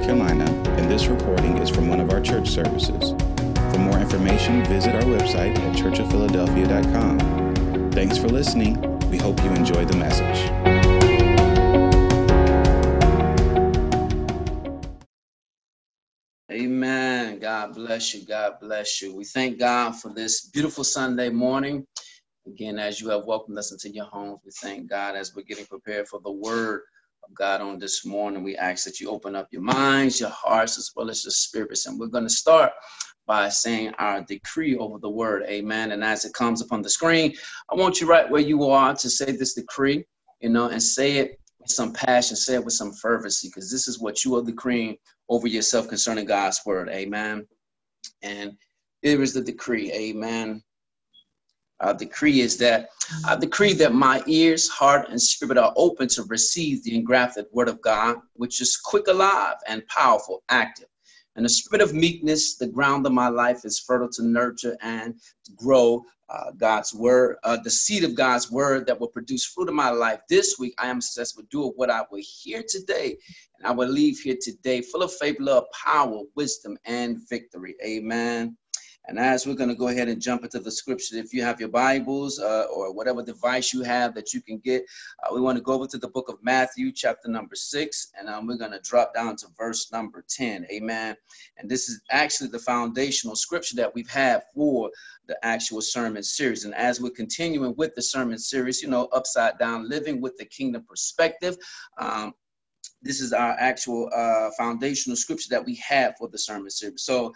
Carolina, and this recording is from one of our church services. For more information, visit our website at churchofphiladelphia.com. Thanks for listening. We hope you enjoy the message. Amen. God bless you. God bless you. We thank God for this beautiful Sunday morning. Again, as you have welcomed us into your homes, we thank God as we're getting prepared for the word of God on this morning. We ask that you open up your minds, your hearts, as well as your spirits. And we're going to start by saying our decree over the word. Amen. And as it comes upon the screen, I want you right where you are to say this decree, and say it with some passion, say it with some fervency, because this is what you are decreeing over yourself concerning God's word. Amen. And here is the decree. Amen. Our decree is that I decree that my ears, heart, and spirit are open to receive the engrafted word of God, which is quick, alive, and powerful, active. And the spirit of meekness, the ground of my life, is fertile to nurture and to grow God's word, the seed of God's word that will produce fruit in my life. This week, I am successful doing what I will hear today, and I will leave here today full of faith, love, power, wisdom, and victory. Amen. And as we're going to go ahead and jump into the scripture, if you have your Bibles or whatever device you have that you can get, we want to go over to the book of Matthew, chapter number 6, and we're going to drop down to verse number 10. Amen. And this is actually the foundational scripture that we've had for the actual sermon series. And as we're continuing with the sermon series, upside down living with the kingdom perspective, this is our actual foundational scripture that we have for the sermon series. So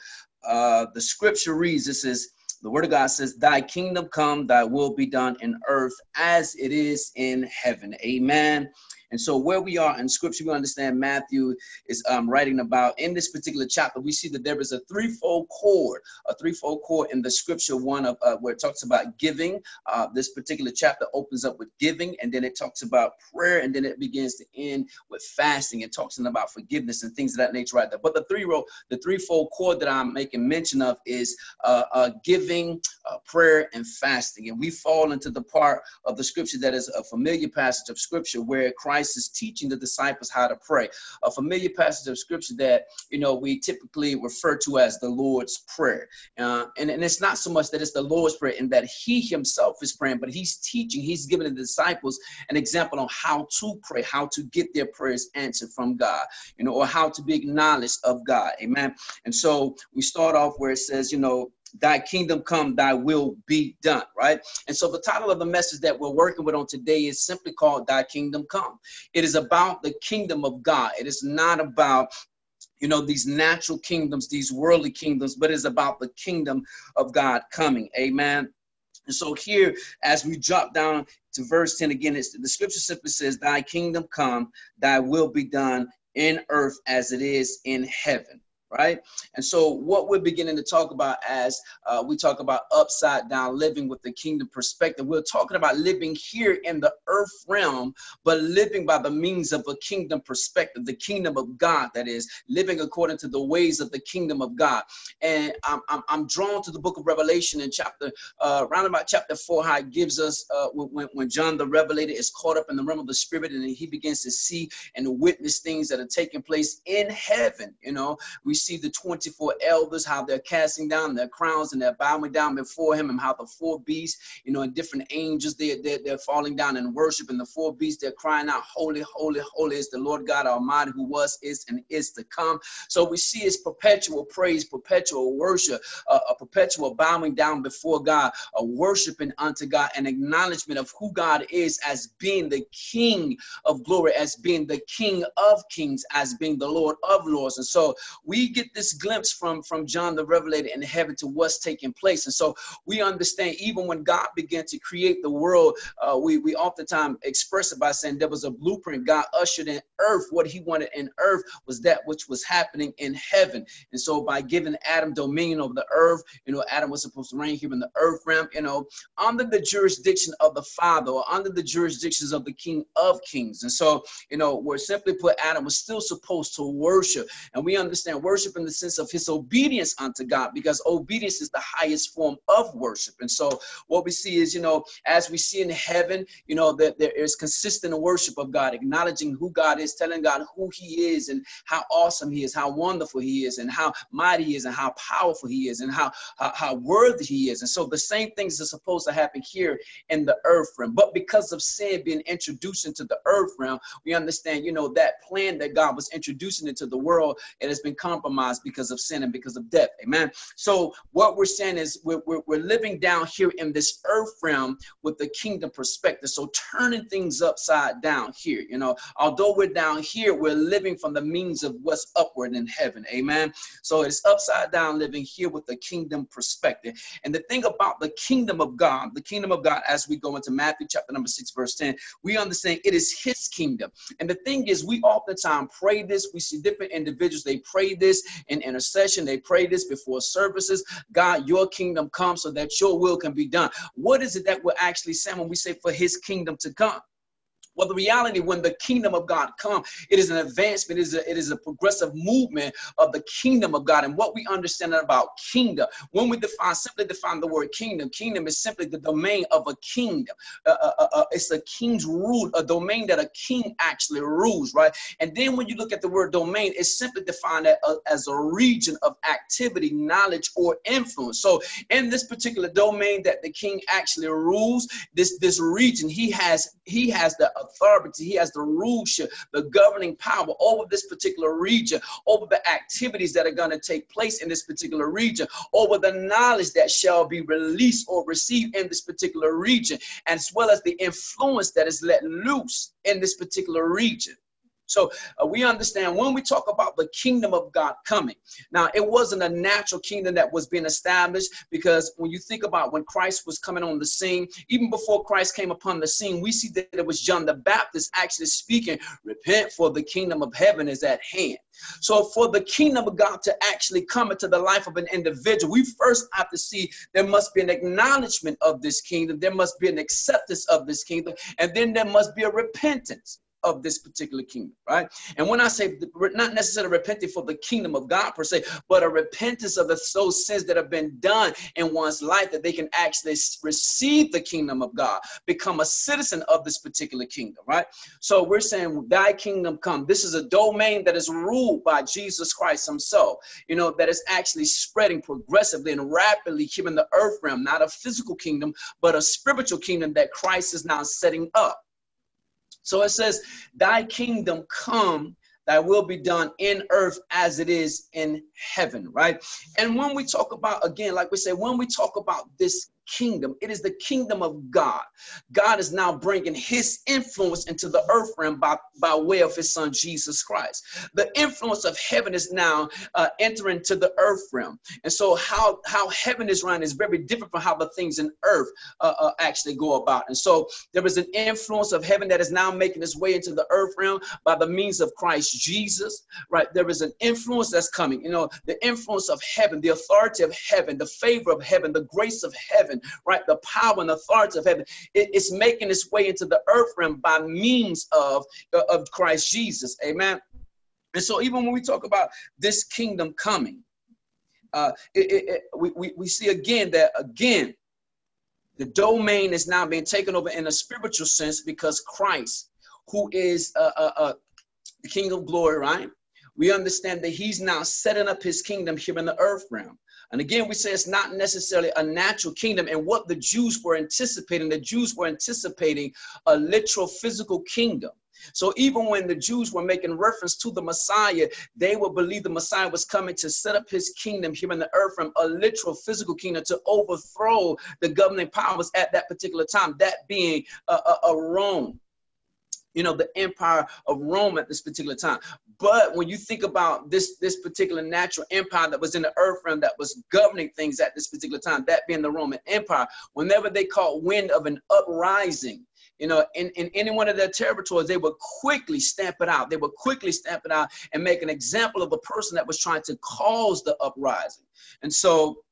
the scripture reads, the word of God says, thy kingdom come, thy will be done in earth as it is in heaven. Amen. And so where we are in scripture, we understand Matthew is writing about in this particular chapter, we see that there is a threefold cord in the scripture. One of where it talks about giving. This particular chapter opens up with giving, and then it talks about prayer, and then it begins to end with fasting and talking about forgiveness and things of that nature right there. But the threefold cord that I'm making mention of is giving, prayer, and fasting. And we fall into the part of the scripture that is a familiar passage of scripture where Christ is teaching the disciples how to pray. A familiar passage of scripture that, we typically refer to as the Lord's Prayer. And it's not so much that it's the Lord's Prayer in that he himself is praying, but he's teaching, he's giving the disciples an example on how to pray, how to get their prayers answered from God, or how to be acknowledged of God. Amen. And so we start off where it says, thy kingdom come, thy will be done, right? And so the title of the message that we're working with on today is simply called Thy Kingdom Come. It is about the kingdom of God. It is not about these natural kingdoms, these worldly kingdoms, but it's about the kingdom of God coming. Amen. And so here, as we drop down to verse 10 again, the scripture simply says, thy kingdom come, thy will be done in earth as it is in heaven. Right. And so what we're beginning to talk about as we talk about upside down living with the kingdom perspective, we're talking about living here in the earth realm, but living by the means of a kingdom perspective, the kingdom of God, that is living according to the ways of the kingdom of God. And I'm drawn to the book of Revelation in around about chapter 4, how it gives us when John the Revelator is caught up in the realm of the spirit and he begins to see and witness things that are taking place in heaven. We see the 24 elders, how they're casting down their crowns and they're bowing down before him, and how the four beasts, and different angels, they're falling down and worship. And the four beasts, they're crying out, holy, holy, holy is the Lord God Almighty, who was, is, and is to come. So we see it's perpetual praise, perpetual worship, a perpetual bowing down before God, a worshiping unto God, an acknowledgement of who God is as being the King of glory, as being the King of kings, as being the Lord of lords. And so we get this glimpse from John the Revelator in heaven to what's taking place. And so we understand even when God began to create the world, we oftentimes express it by saying there was a blueprint. God ushered in earth. What he wanted in earth was that which was happening in heaven. And so by giving Adam dominion over the earth, Adam was supposed to reign here in the earth realm, under the jurisdiction of the Father, or under the jurisdictions of the King of kings. And so, where simply put, Adam was still supposed to worship. And we understand worship worship in the sense of his obedience unto God, because obedience is the highest form of worship. And so what we see is, as we see in heaven, that there is consistent worship of God, acknowledging who God is, telling God who he is and how awesome he is, how wonderful he is, and how mighty he is, and how powerful he is, and how worthy he is. And so the same things are supposed to happen here in the earth realm. But because of sin being introduced into the earth realm, we understand, that plan that God was introducing into the world, it has been compromised because of sin and because of death. Amen. So what we're saying is we're living down here in this earth realm with the kingdom perspective. So turning things upside down here, although we're down here, we're living from the means of what's upward in heaven. Amen. So it's upside down living here with the kingdom perspective. And the thing about the kingdom of God, as we go into Matthew chapter number 6, verse 10, we understand it is his kingdom. And the thing is, we oftentimes pray this. We see different individuals, they pray this in intercession. They pray this before services. God, your kingdom come so that your will can be done. What is it that we're actually saying when we say for his kingdom to come? Well, the reality, when the kingdom of God comes, it is an advancement, it is a progressive movement of the kingdom of God. And what we understand about kingdom, when we simply define the word kingdom, kingdom is simply the domain of a kingdom. It's a king's rule, a domain that a king actually rules, right? And then when you look at the word domain, it's simply defined as a region of activity, knowledge, or influence. So in this particular domain that the king actually rules, this region, he has the authority, he has the ruleship, the governing power over this particular region, over the activities that are going to take place in this particular region, over the knowledge that shall be released or received in this particular region, as well as the influence that is let loose in this particular region. So we understand when we talk about the kingdom of God coming. Now, it wasn't a natural kingdom that was being established, because when you think about when Christ was coming on the scene, even before Christ came upon the scene, we see that it was John the Baptist actually speaking, repent, for the kingdom of heaven is at hand. So for the kingdom of God to actually come into the life of an individual, we first have to see there must be an acknowledgement of this kingdom. There must be an acceptance of this kingdom. And then there must be a repentance of this particular kingdom, right? And when I say not necessarily repenting for the kingdom of God per se, but a repentance of those sins that have been done in one's life, that they can actually receive the kingdom of God, become a citizen of this particular kingdom, right? So we're saying thy kingdom come. This is a domain that is ruled by Jesus Christ himself, that is actually spreading progressively and rapidly here in the earth realm, not a physical kingdom, but a spiritual kingdom that Christ is now setting up. So it says, thy kingdom come, thy will be done in earth as it is in heaven, right? And when we talk about, again, like we say, when we talk about this kingdom, it is the kingdom of God. God is now bringing his influence into the earth realm by way of his son, Jesus Christ. The influence of heaven is now entering to the earth realm. And so how heaven is run is very different from how the things in earth actually go about. And so there is an influence of heaven that is now making its way into the earth realm by the means of Christ Jesus, right? There is an influence that's coming, the influence of heaven, the authority of heaven, the favor of heaven, the grace of heaven, right? The power and authority of heaven. It's making its way into the earth realm by means of Christ Jesus. Amen. And so even when we talk about this kingdom coming, we see again that the domain is now being taken over in a spiritual sense, because Christ, who is the King of glory, right? We understand that he's now setting up his kingdom here in the earth realm. And again, we say it's not necessarily a natural kingdom. And what the Jews were anticipating a literal physical kingdom. So even when the Jews were making reference to the Messiah, they would believe the Messiah was coming to set up his kingdom here in the earth from a literal physical kingdom to overthrow the governing powers at that particular time, that being a Rome. The empire of Rome at this particular time. But when you think about this particular natural empire that was in the earth realm that was governing things at this particular time, that being the Roman Empire, whenever they caught wind of an uprising, in any one of their territories, they would quickly stamp it out. They would quickly stamp it out and make an example of the person that was trying to cause the uprising. And so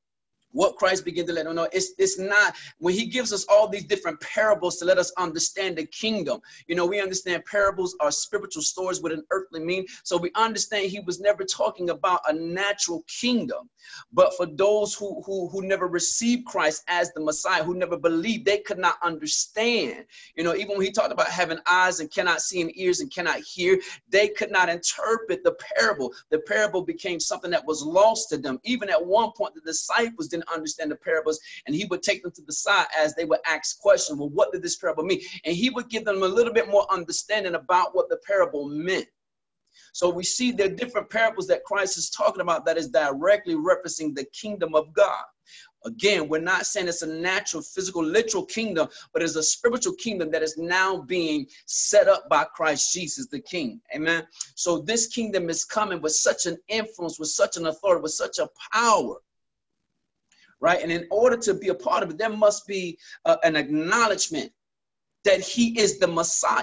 What Christ began to let them know, it's not, when he gives us all these different parables to let us understand the kingdom. You know, we understand parables are spiritual stories with an earthly meaning. So we understand he was never talking about a natural kingdom. But for those who never received Christ as the Messiah, who never believed, they could not understand. You know, even when he talked about having eyes and cannot see and ears and cannot hear, they could not interpret the parable. The parable became something that was lost to them. Even at one point, the disciples didn't understand the parables, and he would take them to the side as they would ask questions. Well, what did this parable mean? And he would give them a little bit more understanding about what the parable meant. So we see there are different parables that Christ is talking about that is directly referencing the kingdom of God. Again, we're not saying it's a natural, physical, literal kingdom, but it's a spiritual kingdom that is now being set up by Christ Jesus, the King. Amen. So this kingdom is coming with such an influence, with such an authority, with such a power. Right. And in order to be a part of it, there must be an acknowledgement that he is the Messiah.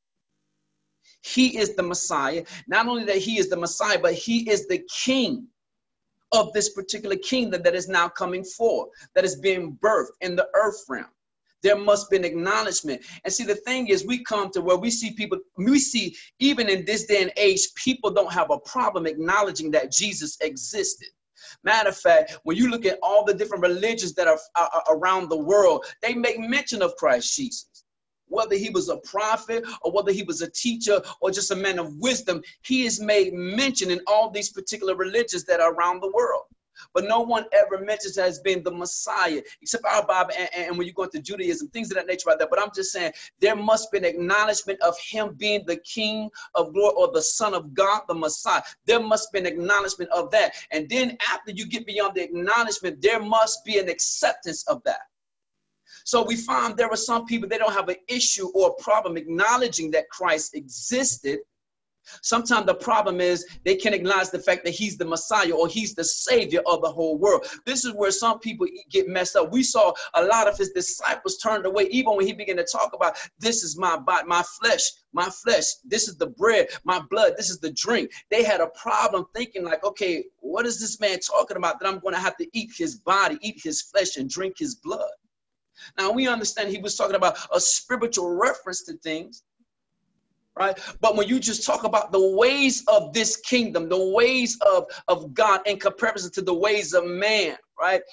He is the Messiah. Not only that he is the Messiah, but he is the king of this particular kingdom that is now coming forth, that is being birthed in the earth realm. There must be an acknowledgement. And see, the thing is, we come to where we see people, we see even in this day and age, people don't have a problem acknowledging that Jesus existed. Matter of fact, when you look at all the different religions that are around the world, they make mention of Christ Jesus. Whether he was a prophet or whether he was a teacher or just a man of wisdom, he is made mention in all these particular religions that are around the world. But no one ever mentions as being the Messiah, except our Bible and when you go into Judaism, things of that nature like that. But I'm just saying there must be an acknowledgement of him being the King of glory or the Son of God, the Messiah. There must be an acknowledgement of that. And then after you get beyond the acknowledgement, there must be an acceptance of that. So we find there are some people, they don't have an issue or a problem acknowledging that Christ existed. Sometimes the problem is they can't acknowledge the fact that he's the Messiah or he's the Savior of the whole world. This is where some people get messed up. We saw a lot of his disciples turned away, even when he began to talk about, this is my body, my flesh, this is the bread, my blood, this is the drink. They had a problem thinking like, okay, what is this man talking about that I'm going to have to eat his body, eat his flesh, and drink his blood? Now, we understand he was talking about a spiritual reference to things. Right. But when you just talk about the ways of this kingdom, the ways of God in comparison to the ways of man, right?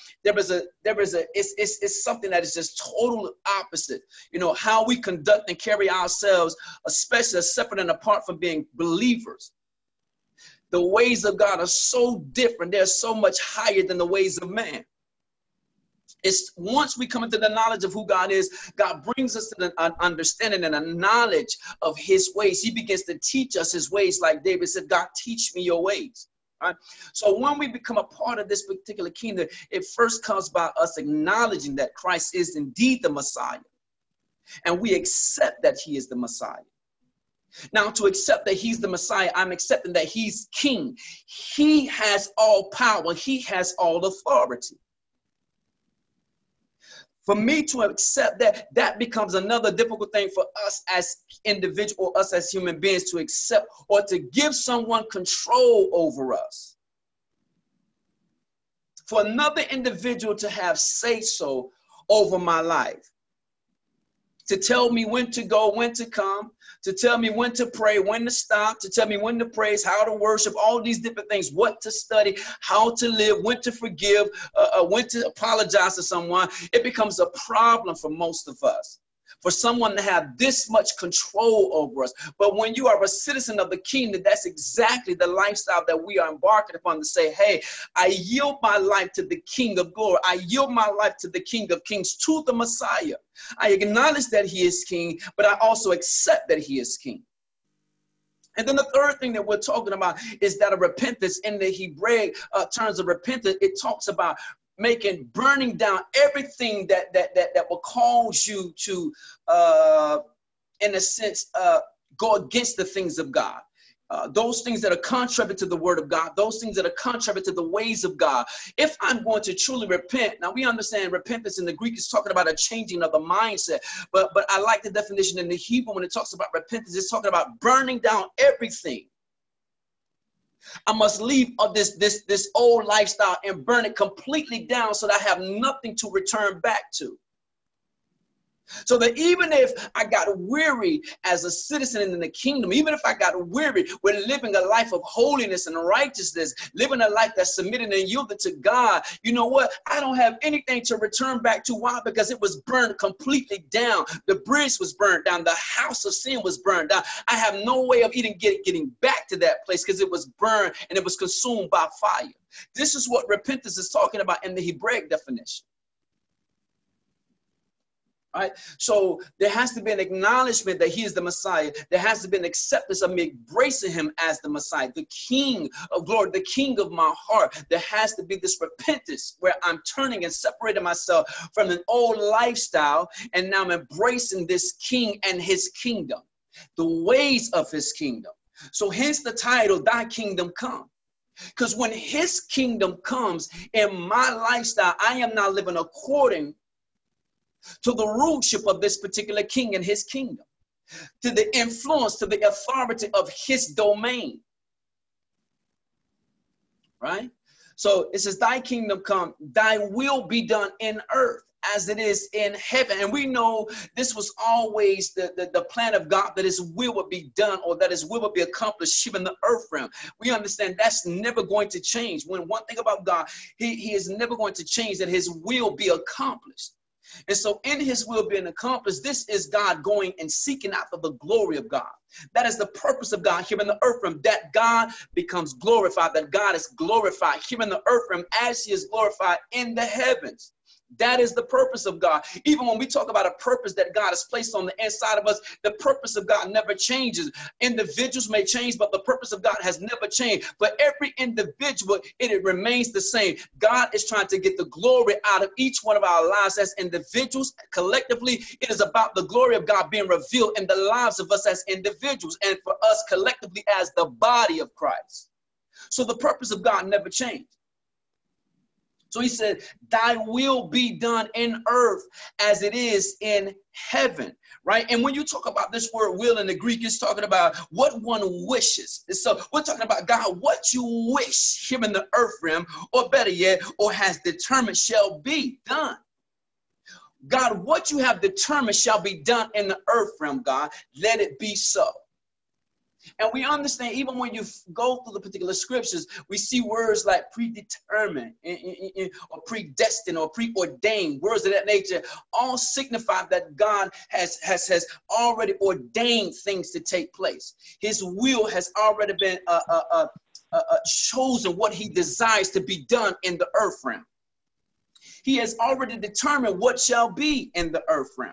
It's something that is just totally opposite. You know, how we conduct and carry ourselves, especially separate and apart from being believers. The ways of God are so different. They're so much higher than the ways of man. It's once we come into the knowledge of who God is, God brings us to an understanding and a knowledge of his ways. He begins to teach us his ways, like David said, God, teach me your ways. Right? So when we become a part of this particular kingdom, it first comes by us acknowledging that Christ is indeed the Messiah. And we accept that he is the Messiah. Now, to accept that he's the Messiah, I'm accepting that he's king. He has all power. He has all authority. For me to accept that, that becomes another difficult thing for us as individuals, us as human beings to accept or to give someone control over us. For another individual to have say-so over my life, to tell me when to go, when to come, to tell me when to pray, when to stop, to tell me when to praise, how to worship, all these different things, what to study, how to live, when to forgive, when to apologize to someone. It becomes a problem for most of us, for someone to have this much control over us. But when you are a citizen of the kingdom, that's exactly the lifestyle that we are embarking upon, to say, hey, I yield my life to the King of glory. I yield my life to the King of kings, to the Messiah. I acknowledge that he is king, but I also accept that he is king. And then the third thing that we're talking about is that of repentance. In the Hebraic terms of repentance, it talks about burning down everything that will cause you to, in a sense, go against the things of God. Those things that are contrary to the word of God, those things that are contrary to the ways of God. If I'm going to truly repent, now we understand repentance in the Greek is talking about a changing of the mindset, but I like the definition in the Hebrew when it talks about repentance, it's talking about burning down everything I must leave this old lifestyle and burn it completely down so that I have nothing to return back to. So that even if I got weary as a citizen in the kingdom, even if I got weary with living a life of holiness and righteousness, living a life that's submitted and yielded to God, you know what? I don't have anything to return back to. Why? Because it was burned completely down. The bridge was burned down. The house of sin was burned down. I have no way of even getting back to that place because it was burned and it was consumed by fire. This is what repentance is talking about in the Hebraic definition. All right, so there has to be an acknowledgement that he is the Messiah. There has to be an acceptance of me embracing him as the Messiah, the King of glory, the King of my heart. There has to be this repentance where I'm turning and separating myself from an old lifestyle, and now I'm embracing this King and his kingdom, the ways of his kingdom. So hence the title, Thy Kingdom Come. Because when his kingdom comes in my lifestyle, I am now living according to the ruleship of this particular king and his kingdom, to the influence, to the authority of his domain. Right? So it says, thy kingdom come, thy will be done in earth as it is in heaven. And we know this was always the plan of God, that his will would be done, or that his will would be accomplished even in the earth realm. We understand that's never going to change. When one thing about God, he is never going to change, that his will be accomplished. And so in his will being accomplished, this is God going and seeking after the glory of God. That is the purpose of God here in the earth realm, that God becomes glorified, that God is glorified here in the earth realm as he is glorified in the heavens. That is the purpose of God. Even when we talk about a purpose that God has placed on the inside of us, the purpose of God never changes. Individuals may change, but the purpose of God has never changed. For every individual, it remains the same. God is trying to get the glory out of each one of our lives as individuals. Collectively, it is about the glory of God being revealed in the lives of us as individuals, and for us collectively as the body of Christ. So the purpose of God never changed. So he said, thy will be done in earth as it is in heaven, right? And when you talk about this word will in the Greek, it's talking about what one wishes. And so we're talking about, God, what you wish here in the earth realm, or better yet, or has determined shall be done. God, what you have determined shall be done in the earth realm, God, let it be so. And we understand, even when you go through the particular scriptures, we see words like predetermined or predestined or preordained, words of that nature, all signify that God has already ordained things to take place. His will has already been chosen what he desires to be done in the earth realm. He has already determined what shall be in the earth realm.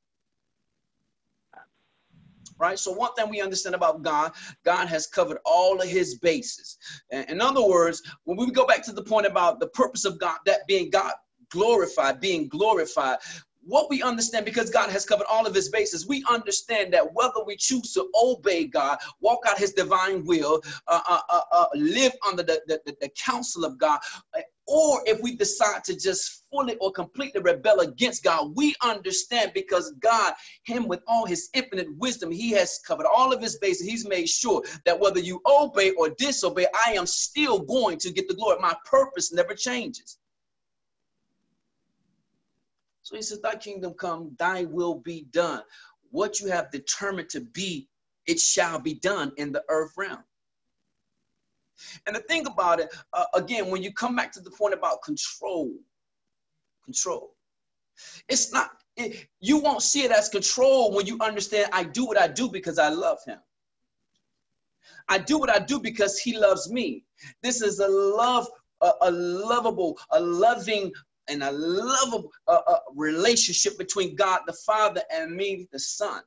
Right? So one thing we understand about God, God has covered all of his bases. In other words, when we go back to the point about the purpose of God, that being God glorified, being glorified, what we understand, because God has covered all of his bases, we understand that whether we choose to obey God, walk out his divine will, live under the counsel of God, or if we decide to just fully or completely rebel against God, we understand, because God, him with all his infinite wisdom, he has covered all of his bases. He's made sure that whether you obey or disobey, I am still going to get the glory. My purpose never changes. So he says, thy kingdom come, thy will be done. What you have determined to be, it shall be done in the earth realm. And the thing about it, again, when you come back to the point about control, it's not, you won't see it as control when you understand I do what I do because I love him. I do what I do because he loves me. This is a loving and a lovable relationship between God the Father and me, the Son.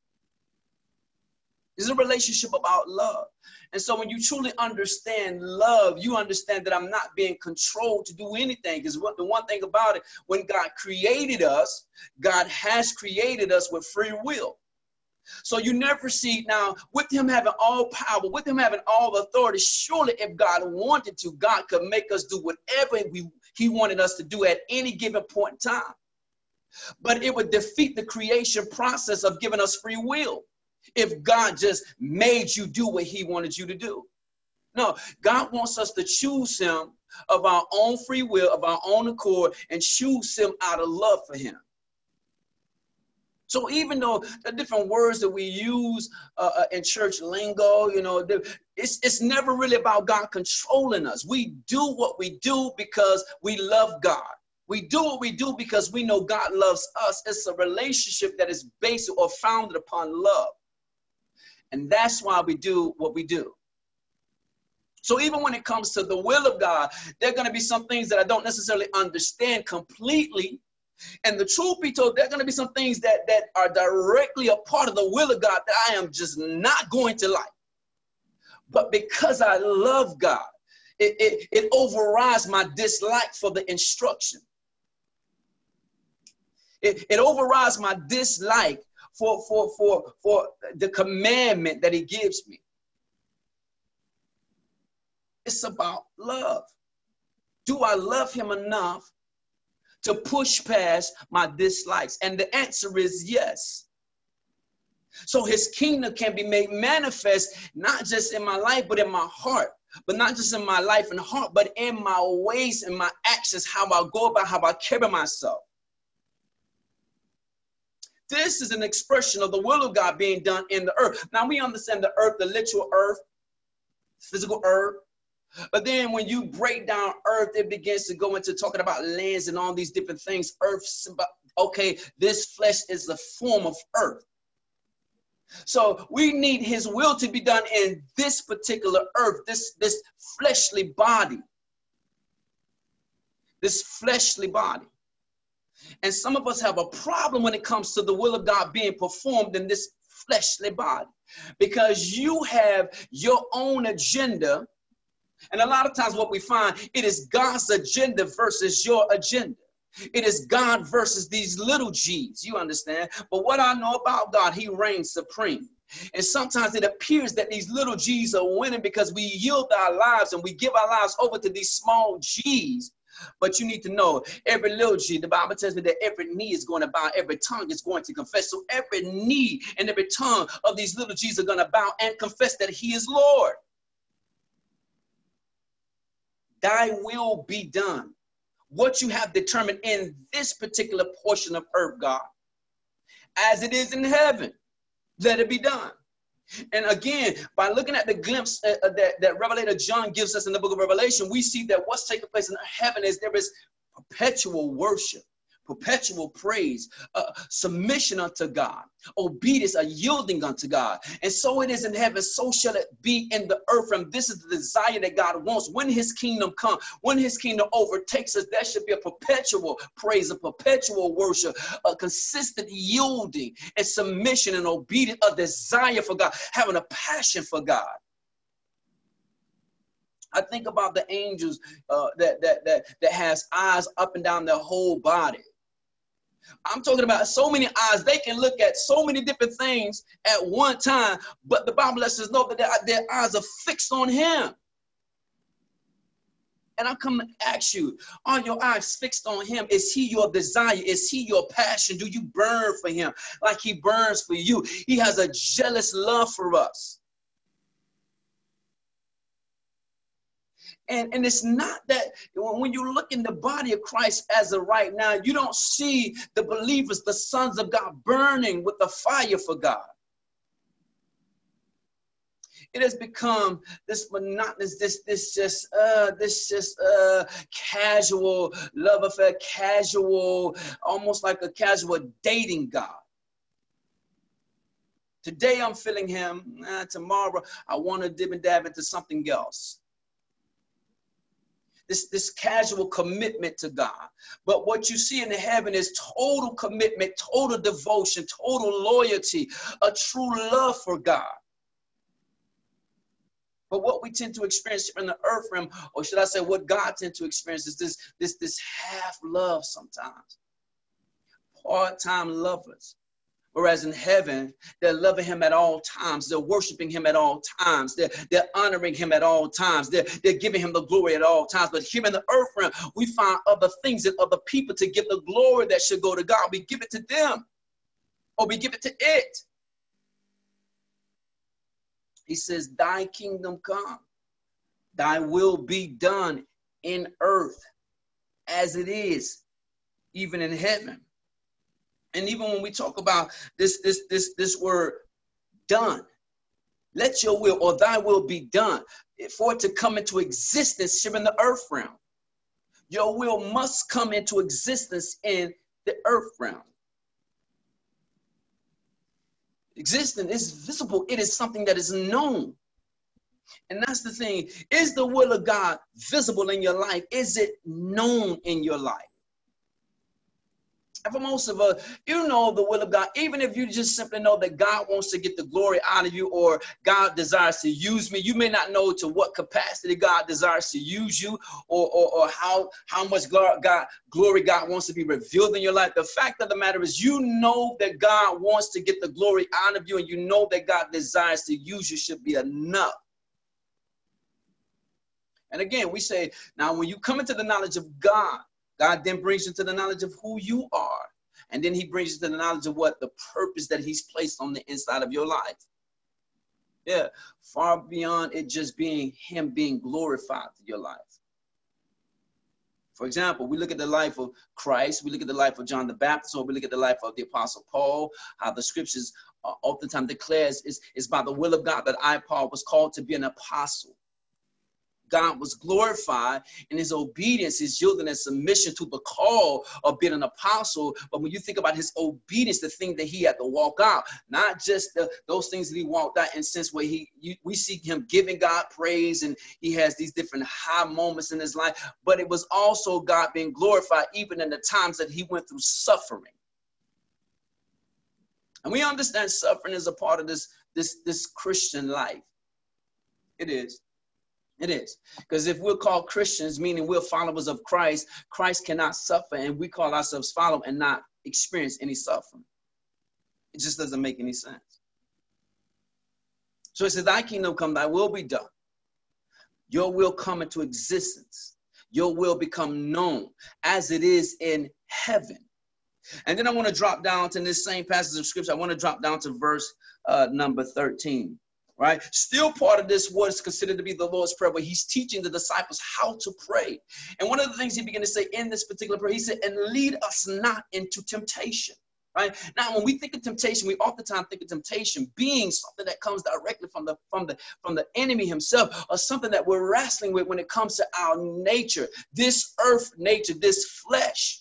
It's a relationship about love. And so when you truly understand love, you understand that I'm not being controlled to do anything. Because the one thing about it, when God created us, God has created us with free will. So you never see, now, with him having all power, with him having all authority, surely if God wanted to, God could make us do whatever he wanted us to do at any given point in time. But it would defeat the creation process of giving us free will if God just made you do what he wanted you to do. No, God wants us to choose him of our own free will, of our own accord, and choose him out of love for him. So even though the different words that we use in church lingo, you know, it's never really about God controlling us. We do what we do because we love God. We do what we do because we know God loves us. It's a relationship that is based or founded upon love. And that's why we do what we do. So even when it comes to the will of God, there are going to be some things that I don't necessarily understand completely. And the truth be told, there are going to be some things that are directly a part of the will of God that I am just not going to like. But because I love God, it overrides my dislike for the instruction. It overrides my dislike for the commandment that he gives me. It's about love. Do I love him enough to push past my dislikes? And the answer is yes. So his kingdom can be made manifest, not just in my life, but in my heart. But not just in my life and heart, but in my ways and my actions, how I go about, how I carry myself. This is an expression of the will of God being done in the earth. Now we understand the earth, the literal earth, physical earth. But then when you break down earth, it begins to go into talking about lands and all these different things. Earth, okay, this flesh is the form of earth. So we need his will to be done in this particular earth, this fleshly body. This fleshly body. And some of us have a problem when it comes to the will of God being performed in this fleshly body. Because you have your own agenda. And a lot of times what we find, it is God's agenda versus your agenda. It is God versus these little g's, you understand? But what I know about God, he reigns supreme. And sometimes it appears that these little g's are winning because we yield our lives and we give our lives over to these small g's. But you need to know, every little g, the Bible tells me that every knee is going to bow, every tongue is going to confess. So every knee and every tongue of these little g's are going to bow and confess that he is Lord. Thy will be done. What you have determined in this particular portion of earth, God, as it is in heaven, let it be done. And again, by looking at the glimpse that Revelator John gives us in the book of Revelation, we see that what's taking place in heaven is there is perpetual worship, perpetual praise, submission unto God, obedience, a yielding unto God. And so it is in heaven, so shall it be in the earth. And this is the desire that God wants. When his kingdom comes, when his kingdom overtakes us, there should be a perpetual praise, a perpetual worship, a consistent yielding and submission and obedience, a desire for God, having a passion for God. I think about the angels that has eyes up and down their whole body. I'm talking about so many eyes. They can look at so many different things at one time, but the Bible lets us know that their eyes are fixed on him. And I come to ask you, are your eyes fixed on him? Is he your desire? Is he your passion? Do you burn for him like he burns for you? He has a jealous love for us. And it's not that when you look in the body of Christ as of right now, you don't see the believers, the sons of God, burning with the fire for God. It has become this monotonous, this just casual love affair, casual, almost like a casual dating God. Today I'm feeling him. Tomorrow I want to dip and dab into something else. This casual commitment to God. But what you see in heaven is total commitment, total devotion, total loyalty, a true love for God. But what we tend to experience in the earth realm, or should I say what God tends to experience, is this half love sometimes. Part-time lovers. Whereas in heaven, they're loving him at all times. They're worshiping him at all times. They're honoring him at all times. They're giving him the glory at all times. But here in the earth realm, we find other things and other people to give the glory that should go to God. We give it to them, or we give it to it. He says, thy kingdom come. Thy will be done in earth as it is, even in heaven. And even when we talk about this word done, let your will or thy will be done. For it to come into existence here in the earth realm, your will must come into existence in the earth realm. Existence is visible. It is something that is known. And that's the thing. Is the will of God visible in your life? Is it known in your life? And for most of us, you know the will of God, even if you just simply know that God wants to get the glory out of you, or God desires to use me. You may not know to what capacity God desires to use you, or how much glory God wants to be revealed in your life. The fact of the matter is, you know that God wants to get the glory out of you, and you know that God desires to use you should be enough. And again, we say, now when you come into the knowledge of God, God then brings you to the knowledge of who you are. And then he brings you to the knowledge of what the purpose that he's placed on the inside of your life. Yeah, far beyond it just being him being glorified to your life. For example, we look at the life of Christ, we look at the life of John the Baptist, or we look at the life of the Apostle Paul, how the scriptures oftentimes declares is by the will of God that I, Paul, was called to be an apostle. God was glorified in his obedience, his yielding and submission to the call of being an apostle. But when you think about his obedience, the thing that he had to walk out, not just those things that he walked out in sense where we see him giving God praise and he has these different high moments in his life, but it was also God being glorified even in the times that he went through suffering. And we understand suffering is a part of this Christian life. It is. It is. Because if we're called Christians, meaning we're followers of Christ, Christ cannot suffer, and we call ourselves follow and not experience any suffering. It just doesn't make any sense. So it says, thy kingdom come, thy will be done. Your will come into existence. Your will become known as it is in heaven. And then I want to drop down to this same passage of scripture. I want to drop down to verse number 13. Right? Still part of this what is considered to be the Lord's Prayer, where he's teaching the disciples how to pray. And one of the things he began to say in this particular prayer, he said, and lead us not into temptation. Right? Now, when we think of temptation, we oftentimes think of temptation being something that comes directly from the enemy himself, or something that we're wrestling with when it comes to our nature, this earth nature, this flesh.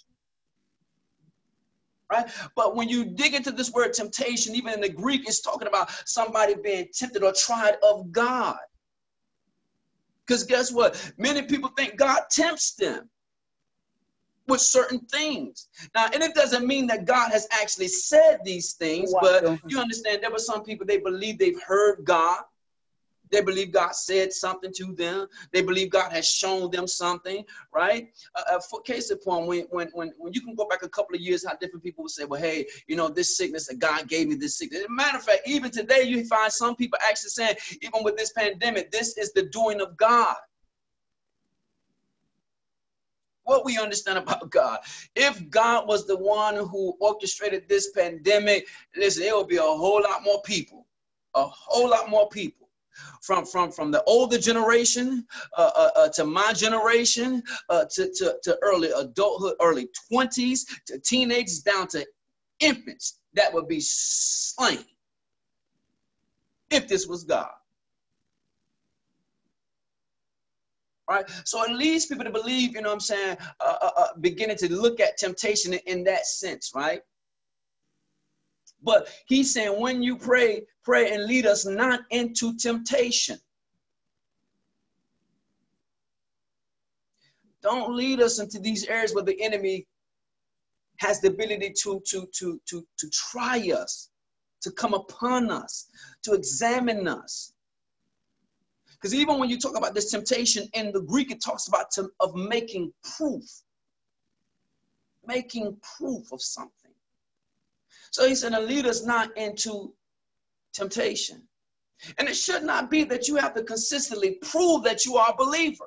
Right? But when you dig into this word temptation, even in the Greek, it's talking about somebody being tempted or tried of God. Because guess what? Many people think God tempts them with certain things. Now, and it doesn't mean that God has actually said these things, but you understand there were some people, they believe they've heard God. They believe God said something to them. They believe God has shown them something, right? For case in point, when you can go back a couple of years, how different people would say, well, hey, you know, this sickness that God gave me this sickness. As a matter of fact, even today, you find some people actually saying, even with this pandemic, this is the doing of God. What we understand about God, if God was the one who orchestrated this pandemic, listen, it would be a whole lot more people, from the older generation to my generation, to early adulthood, early 20s, to teenagers, down to infants that would be slain if this was God. Right? So it leads people to believe, you know what I'm saying, beginning to look at temptation in that sense, right? But he's saying, when you pray and lead us not into temptation. Don't lead us into these areas where the enemy has the ability to try us, to come upon us, to examine us. Because even when you talk about this temptation in the Greek, it talks about of making proof of something. So he said, lead us not into temptation. And it should not be that you have to consistently prove that you are a believer.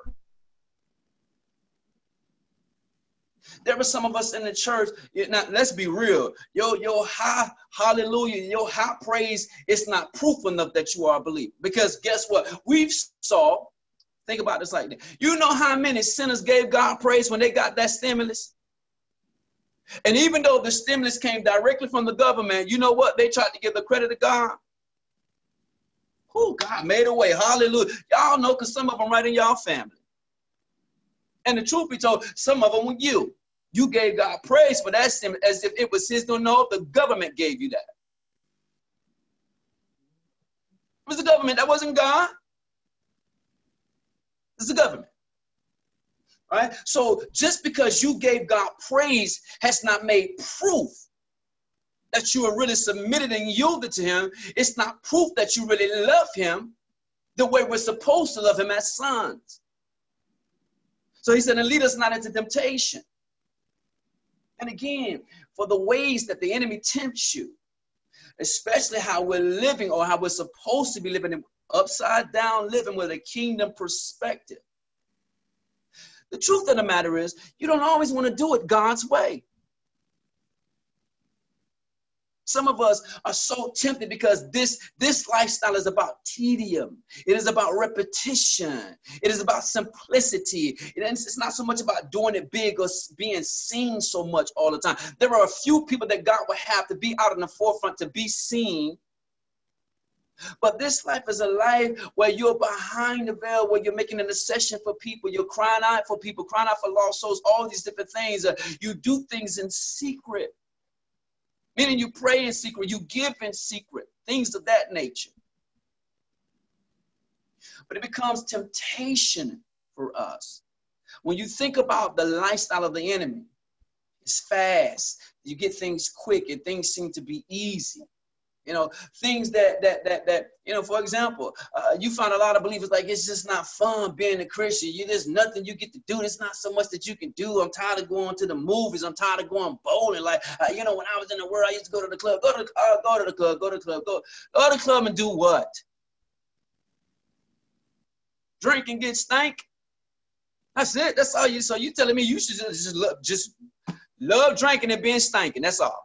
There were some of us in the church, now let's be real, your high hallelujah, your high praise is not proof enough that you are a believer. Because guess what? We've saw Think about this like that. You know how many sinners gave God praise when they got that stimulus? And even though the stimulus came directly from the government, you know what? They tried to give the credit to God. Oh, God made a way. Hallelujah. Y'all know, because some of them right in y'all family. And the truth be told, some of them were you. You gave God praise for that stimulus as if it was his. Don't know if the government gave you that. It was the government. That wasn't God. It's the government. Right? So just because you gave God praise has not made proof that you are really submitted and yielded to him. It's not proof that you really love him the way we're supposed to love him as sons. So he said, and lead us not into temptation. And again, for the ways that the enemy tempts you, especially how we're living or how we're supposed to be living, upside down living with a kingdom perspective. The truth of the matter is, you don't always want to do it God's way. Some of us are so tempted because this lifestyle is about tedium. It is about repetition. It is about simplicity. It's not so much about doing it big or being seen so much all the time. There are a few people that God will have to be out in the forefront to be seen. But this life is a life where you're behind the veil, where you're making an intercession for people. You're crying out for people, crying out for lost souls, all these different things. You do things in secret. Meaning you pray in secret, you give in secret, things of that nature. But it becomes temptation for us. When you think about the lifestyle of the enemy, it's fast. You get things quick and things seem to be easy. You know, things that you know, for example, you find a lot of believers like it's just not fun being a Christian. There's nothing you get to do. There's not so much that you can do. I'm tired of going to the movies. I'm tired of going bowling. Like, you know, when I was in the world, I used to go to the club, go to the club and do what? Drink and get stank. That's it. That's all you. So you telling me you should just love drinking and being stanking. That's all.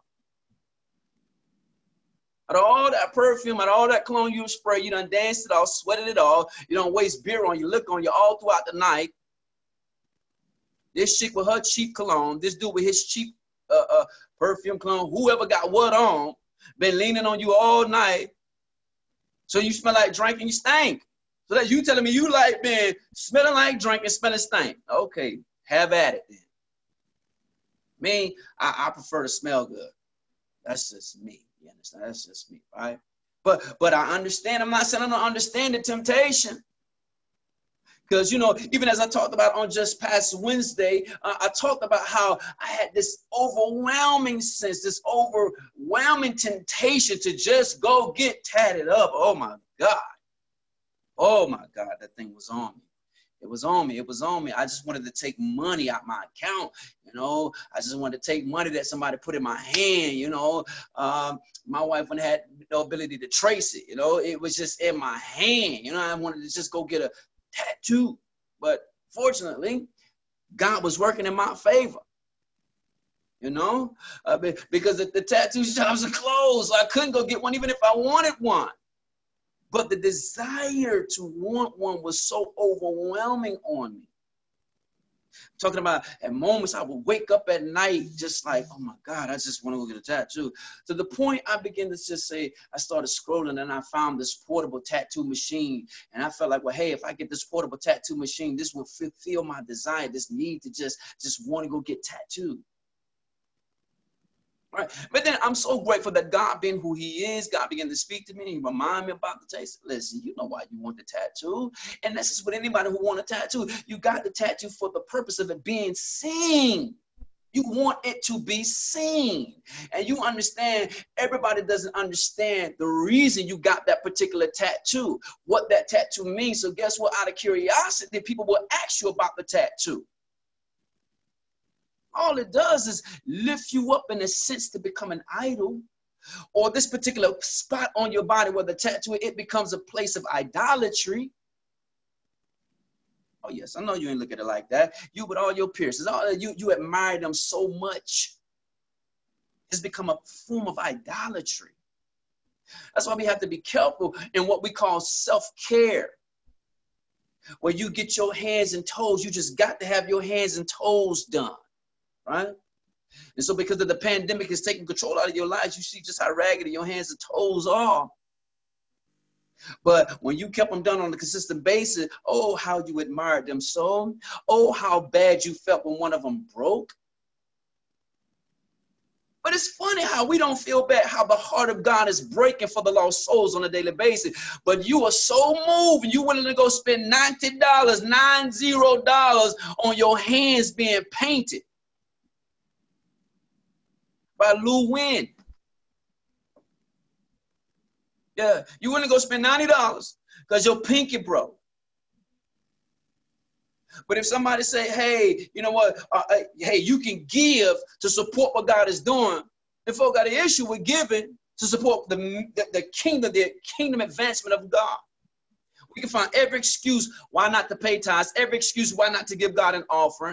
Out of all that perfume, out of all that cologne you spray, you done danced it all, sweated it all. You don't waste beer on you, look on you all throughout the night. This chick with her cheap cologne, this dude with his cheap perfume cologne, whoever got what on, been leaning on you all night. So you smell like drink and you stink. So that you telling me you like being smelling like drink and smelling stink. Okay, have at it then. Me, I prefer to smell good. That's just me. You understand? That's just me, right? But I understand. I'm not saying I don't understand the temptation. Because, you know, even as I talked about on just past Wednesday, I talked about how I had this overwhelming sense, this overwhelming temptation to just go get tatted up. Oh, my God. Oh, my God, that thing was on me. It was on me. It was on me. I just wanted to take money out my account. You know, I just wanted to take money that somebody put in my hand. You know, my wife had no ability to trace it. You know, it was just in my hand. You know, I wanted to just go get a tattoo. But fortunately, God was working in my favor. You know, because the tattoo shops are closed. So I couldn't go get one even if I wanted one. But the desire to want one was so overwhelming on me. I'm talking about at moments I would wake up at night just like, oh my God, I just want to go get a tattoo. To the point I began to just say, I started scrolling and I found this portable tattoo machine. And I felt like, well, hey, if I get this portable tattoo machine, this will fulfill my desire, this need to just want to go get tattooed. Right. But then I'm so grateful that God, being who he is, God began to speak to me and he reminded me about the taste. Listen, you know why you want the tattoo. And this is with anybody who want a tattoo. You got the tattoo for the purpose of it being seen. You want it to be seen. And you understand, everybody doesn't understand the reason you got that particular tattoo, what that tattoo means. So guess what? Out of curiosity, people will ask you about the tattoo. All it does is lift you up in a sense to become an idol, or this particular spot on your body where the tattoo, it becomes a place of idolatry. Oh yes, I know you ain't look at it like that. You with all your piercings, you admire them so much. It's become a form of idolatry. That's why we have to be careful in what we call self-care. where you get your hands and toes. You just got to have your hands and toes done, right? And so because of the pandemic is taking control out of your lives, you see just how raggedy your hands and toes are. But when you kept them done on a consistent basis, oh, how you admired them so. Oh, how bad you felt when one of them broke. But it's funny how we don't feel bad, how the heart of God is breaking for the lost souls on a daily basis. But you are so moved and you're willing to go spend $90 on your hands being painted by Lou Win. Yeah, you willing to go spend $90 because your pinky broke. But if somebody say, hey, you know what, hey, you can give to support what God is doing, and folk got an issue with giving to support the kingdom advancement of God. We can find every excuse why not to pay tithes, every excuse why not to give God an offering.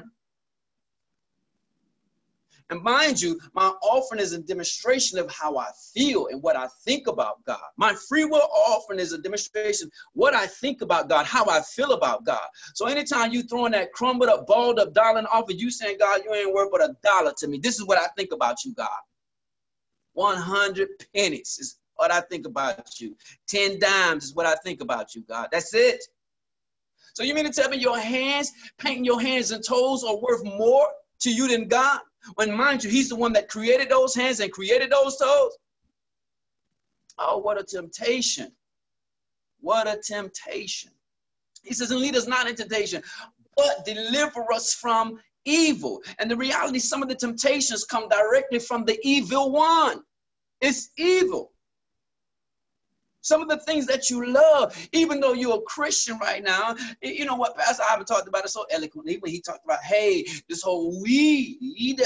And mind you, my offering is a demonstration of how I feel and what I think about God. My free will offering is a demonstration what I think about God, how I feel about God. So anytime you throwing that crumbled up, balled up dollar and offer, you saying, God, you ain't worth but $1 to me. This is what I think about you, God. 100 pennies is what I think about you. 10 dimes is what I think about you, God. That's it. So you mean to tell me your hands, painting your hands and toes are worth more to you than God? When, mind you, he's the one that created those hands and created those toes. Oh, what a temptation. What a temptation. He says, and lead us not into temptation, but deliver us from evil. And the reality, some of the temptations come directly from the evil one. It's evil. Some of the things that you love, even though you're a Christian right now, you know what, Pastor Ivan talked about it so eloquently when he talked about, hey, this whole weed.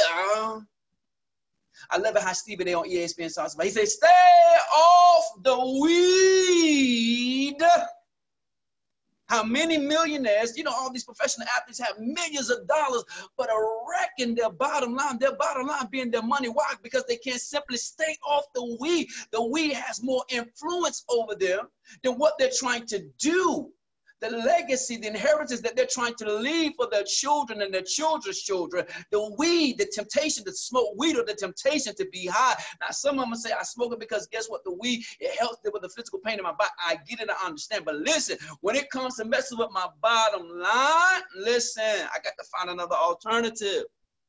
I love it how Stephen A on ESPN talks about. He says, stay off the weed. How many millionaires, you know, all these professional athletes have millions of dollars, but are wrecking their bottom line being their money. Why? Because they can't simply stay off the weed. The weed has more influence over them than what they're trying to do. The legacy, the inheritance that they're trying to leave for their children and their children's children. The weed, the temptation to smoke weed, or the temptation to be high. Now, some of them say, I smoke it because guess what? The weed, it helps them with the physical pain in my body. I get it, I understand. But listen, when it comes to messing with my bottom line, listen, I got to find another alternative.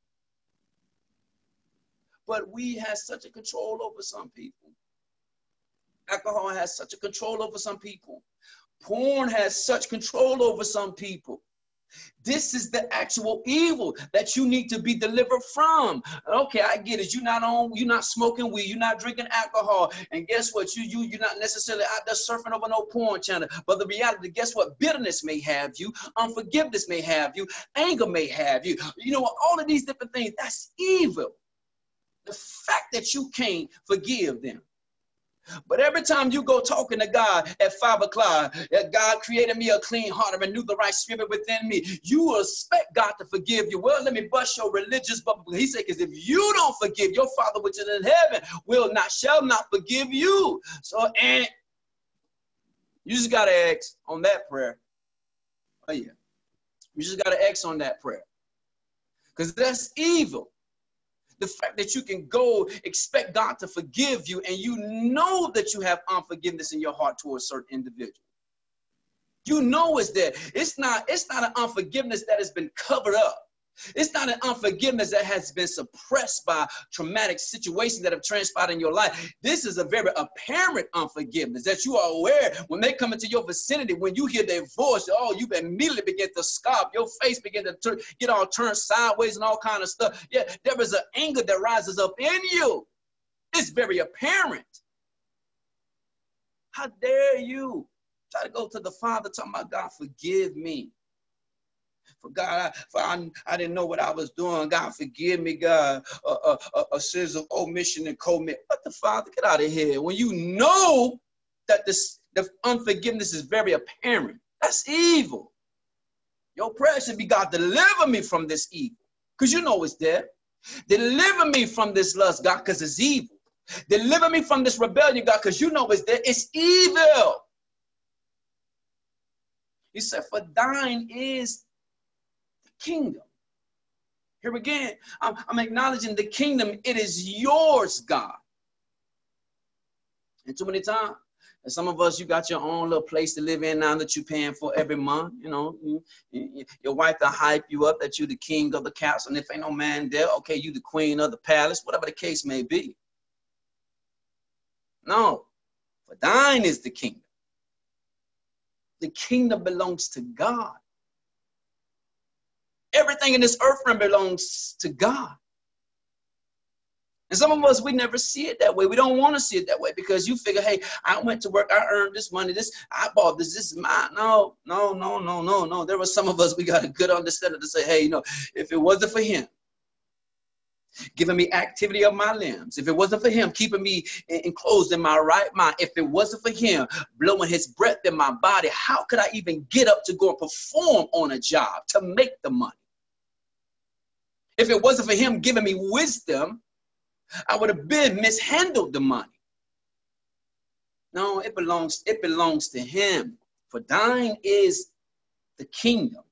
But weed has such a control over some people. Alcohol has such a control over some people. Porn has such control over some people. This is the actual evil that you need to be delivered from. Okay, I get it. You're not smoking weed. You're not drinking alcohol. And guess what? You're not necessarily out there surfing over no porn channel. But the reality, guess what? Bitterness may have you. Unforgiveness may have you. Anger may have you. You know, all of these different things, that's evil. The fact that you can't forgive them. But every time you go talking to God at 5 o'clock, that God created me a clean heart and renewed the right spirit within me, you will expect God to forgive you. Well, let me bust your religious bubble. He said, because if you don't forgive, your Father which is in heaven shall not forgive you. So, and you just got to X on that prayer. Oh, yeah. You just got to X on that prayer. Because that's evil. The fact that you can go expect God to forgive you and you know that you have unforgiveness in your heart towards certain individuals. You know it's there. It's not an unforgiveness that has been covered up. It's not an unforgiveness that has been suppressed by traumatic situations that have transpired in your life. This is a very apparent unforgiveness that you are aware when they come into your vicinity, when you hear their voice, oh, you immediately begin to scoff. Your face begin to get all turned sideways and all kind of stuff. Yeah, there is an anger that rises up in you. It's very apparent. How dare you try to go to the Father talking about, God, forgive me. For God, I didn't know what I was doing. God, forgive me, God. A sins of omission and commit. What the Father? Get out of here. When you know that the unforgiveness is very apparent, that's evil. Your prayer should be, God, deliver me from this evil. Because you know it's there. Deliver me from this lust, God, because it's evil. Deliver me from this rebellion, God, because you know it's there. It's evil. He said, for thine is the kingdom. Here again, I'm acknowledging the kingdom. It is yours, God. And too many times, and some of us, you got your own little place to live in now that you're paying for every month. You know, your wife will hype you up that you the king of the castle. And if ain't no man there, okay, you the queen of the palace, whatever the case may be. No, for thine is the kingdom. The kingdom belongs to God. Everything in this earth realm belongs to God. And some of us, we never see it that way. We don't want to see it that way because you figure, hey, I went to work, I earned this money, I bought this is mine. No. There were some of us, we got a good understanding to say, hey, if it wasn't for him giving me activity of my limbs, if it wasn't for him keeping me enclosed in my right mind, if it wasn't for him blowing his breath in my body, how could I even get up to go and perform on a job to make the money? If it wasn't for him giving me wisdom, I would have been mishandled the money. No, it belongs to him. For thine is the kingdom.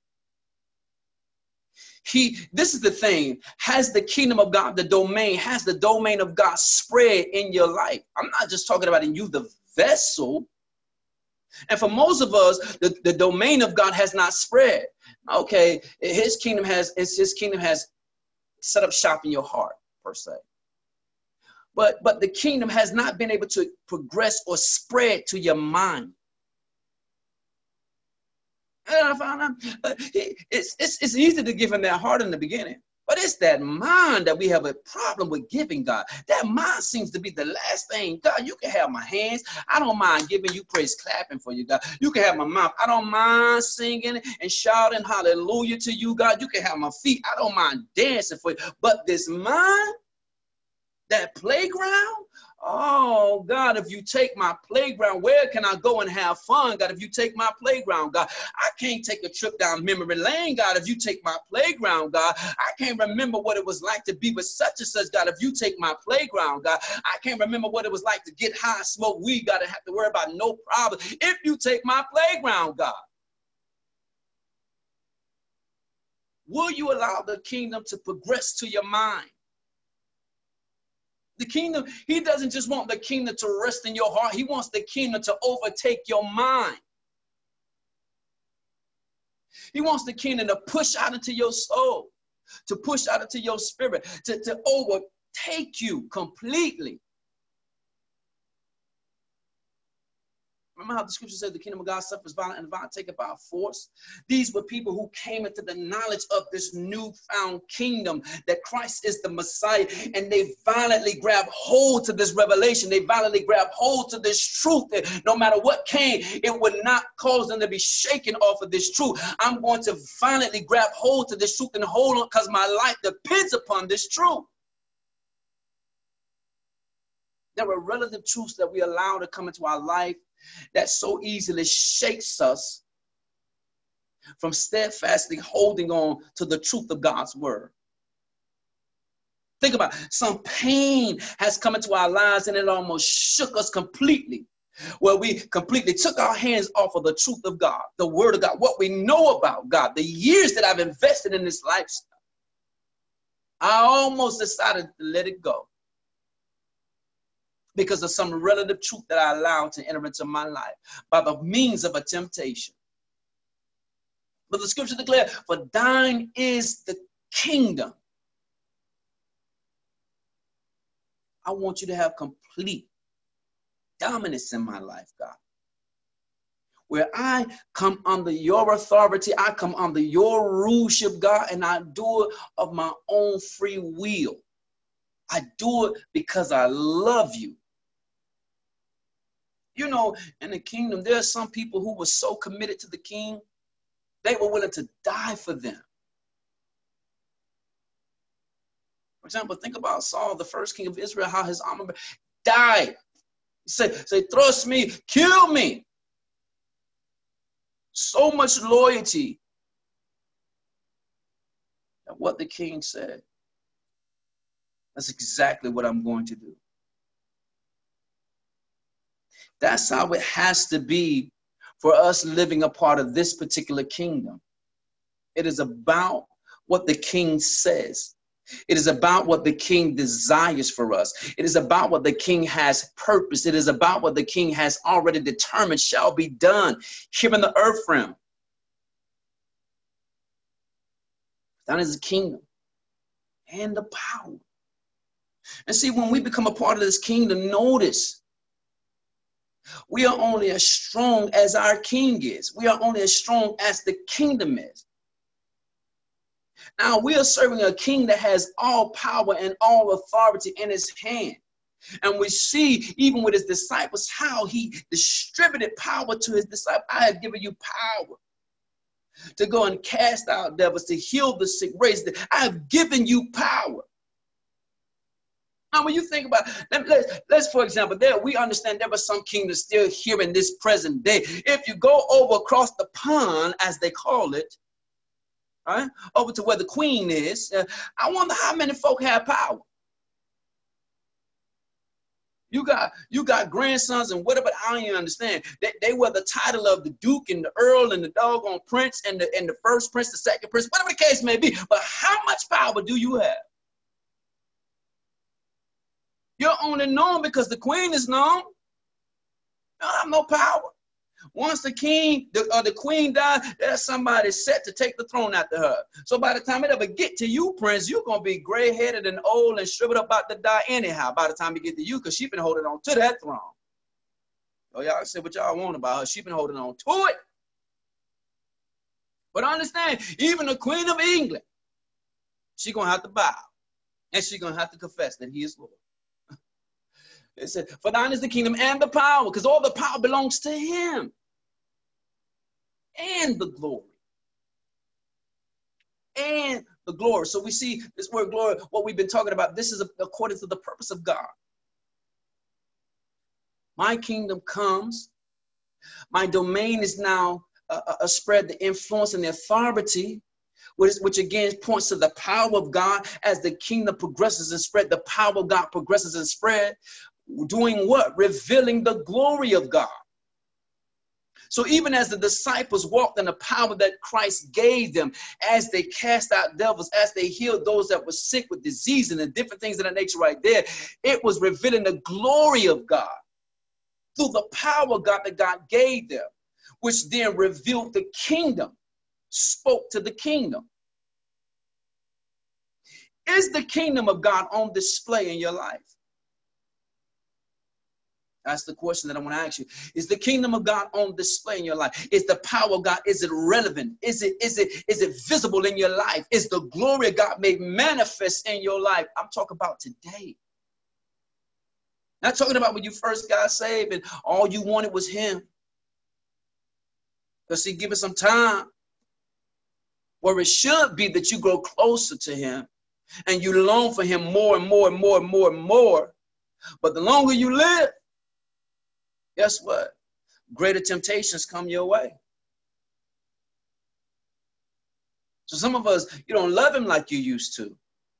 This is the thing. Has the kingdom of God, the domain of God spread in your life? I'm not just talking about in you, the vessel. And for most of us, the domain of God has not spread. Okay, his kingdom has set up shop in your heart, per se. But the kingdom has not been able to progress or spread to your mind. And I found out it's easy to give him that heart in the beginning, but it's that mind that we have a problem with giving God. That mind seems to be the last thing. God, you can have my hands. I don't mind giving you praise, clapping for you, God. You can have my mouth. I don't mind singing and shouting hallelujah to you, God. You can have my feet. I don't mind dancing for you. But this mind, that playground, oh, God, if you take my playground, where can I go and have fun, God, if you take my playground, God? I can't take a trip down memory lane, God, if you take my playground, God. I can't remember what it was like to be with such and such, God, if you take my playground, God. I can't remember what it was like to get high, smoke weed, God, and have to worry about no problem if you take my playground, God. Will you allow the kingdom to progress to your mind? The kingdom, he doesn't just want the kingdom to rest in your heart. He wants the kingdom to overtake your mind. He wants the kingdom to push out into your soul, to push out into your spirit, to overtake you completely. Remember how the scripture says the kingdom of God suffers violence and the violent take it by force? These were people who came into the knowledge of this newfound kingdom, that Christ is the Messiah, and they violently grabbed hold to this revelation. They violently grabbed hold to this truth that no matter what came, it would not cause them to be shaken off of this truth. I'm going to violently grab hold to this truth and hold on because my life depends upon this truth. There are relative truths that we allow to come into our life that so easily shakes us from steadfastly holding on to the truth of God's word. Think about it. Some pain has come into our lives and it almost shook us completely, where we completely took our hands off of the truth of God, the word of God, what we know about God, the years that I've invested in this lifestyle. I almost decided to let it go, because of some relative truth that I allowed to enter into my life by the means of a temptation. But the scripture declares, for thine is the kingdom. I want you to have complete dominance in my life, God, where I come under your authority, I come under your ruleship, God, and I do it of my own free will. I do it because I love you. You know, in the kingdom, there are some people who were so committed to the king, they were willing to die for them. For example, think about Saul, the first king of Israel, how his armor died. He said, thrust me, kill me. So much loyalty at what the king said. That's exactly what I'm going to do. That's how it has to be for us living a part of this particular kingdom. It is about what the king says. It is about what the king desires for us. It is about what the king has purpose. It is about what the king has already determined shall be done here in the earth realm. That is the kingdom and the power. And see, when we become a part of this kingdom, notice, we are only as strong as our king is. We are only as strong as the kingdom is. Now, we are serving a king that has all power and all authority in his hand. And we see, even with his disciples, how he distributed power to his disciples. I have given you power to go and cast out devils, to heal the sick, raise the. I have given you power. Now, when you think about, let's for example, we understand there were some kingdoms still here in this present day. If you go over across the pond, as they call it, right, over to where the queen is, I wonder how many folk have power. You got grandsons and whatever. I don't even understand. They were the title of the duke and the earl and the doggone prince and the first prince, the second prince, whatever the case may be. But how much power do you have? You're only known because the queen is known. You don't have no power. Once the king or the queen dies, there's somebody set to take the throne after her. So by the time it ever get to you, Prince, you're going to be gray-headed and old and shriveled up about to die anyhow by the time it get to you, because she's been holding on to that throne. Oh, y'all say what y'all want about her. She's been holding on to it. But understand, even the Queen of England, she's going to have to bow. And she's going to have to confess that he is Lord. It said, for thine is the kingdom and the power, because all the power belongs to him. And the glory. And the glory. So we see this word glory, what we've been talking about, this is according to the purpose of God. My kingdom comes. My domain is now spread the influence and the authority, which again points to the power of God as the kingdom progresses and spread. The power of God progresses and spread. Doing what? Revealing the glory of God. So even as the disciples walked in the power that Christ gave them, as they cast out devils, as they healed those that were sick with disease and the different things of that nature right there, it was revealing the glory of God through the power of God that God gave them, which then revealed the kingdom, spoke to the kingdom. Is the kingdom of God on display in your life? That's the question that I want to ask you. Is the kingdom of God on display in your life? Is the power of God, is it relevant? Is it visible in your life? Is the glory of God made manifest in your life? I'm talking about today. Not talking about when you first got saved and all you wanted was him. Because see, give it some time where it should be that you grow closer to him and you long for him more and more and more and more and more. But the longer you live, guess what? Greater temptations come your way. So some of us, you don't love him like you used to.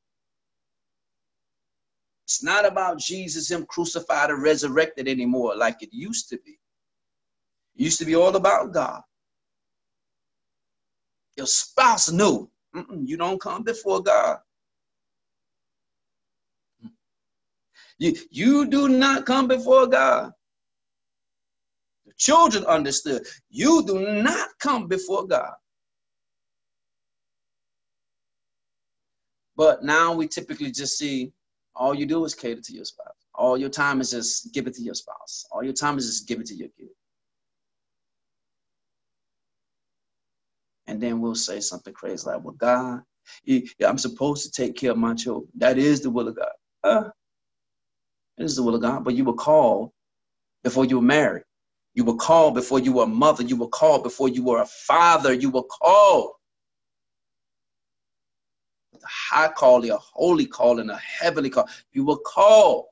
It's not about Jesus, him crucified and resurrected anymore like it used to be. It used to be all about God. Your spouse knew. You don't come before God. You do not come before God. The children understood. You do not come before God. But now we typically just see all you do is cater to your spouse. All your time is just give it to your spouse. All your time is just give it to your kid. And then we'll say something crazy like, well, God, I'm supposed to take care of my children. That is the will of God. It is the will of God. But you were called before you were married. You were called before you were a mother. You were called before you were a father. You were called with a high calling, a holy calling, a heavenly call. You were called.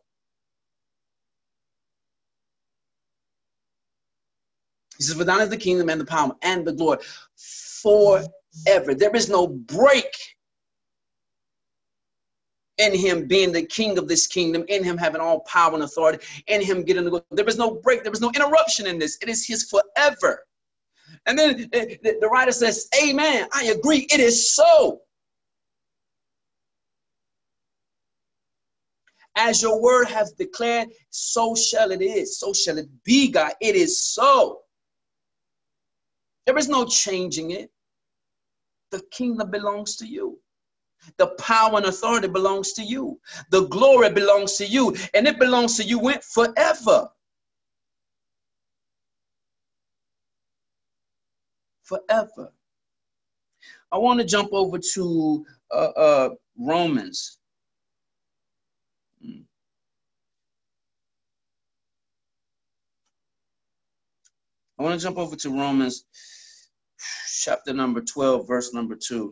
He says, for thine is the kingdom and the power and the glory forever. There is no break in him being the king of this kingdom, in him having all power and authority, in him getting the glory. There is no break. There is no interruption in this. It is his forever. And then the writer says, amen, I agree, it is so. As your word has declared, so shall it is. So shall it be, God. It is so. There is no changing it. The kingdom belongs to you. The power and authority belongs to you. The glory belongs to you. And it belongs to you forever. Forever. I want to jump over to Romans. I want to jump over to Romans chapter number 12, verse number 2.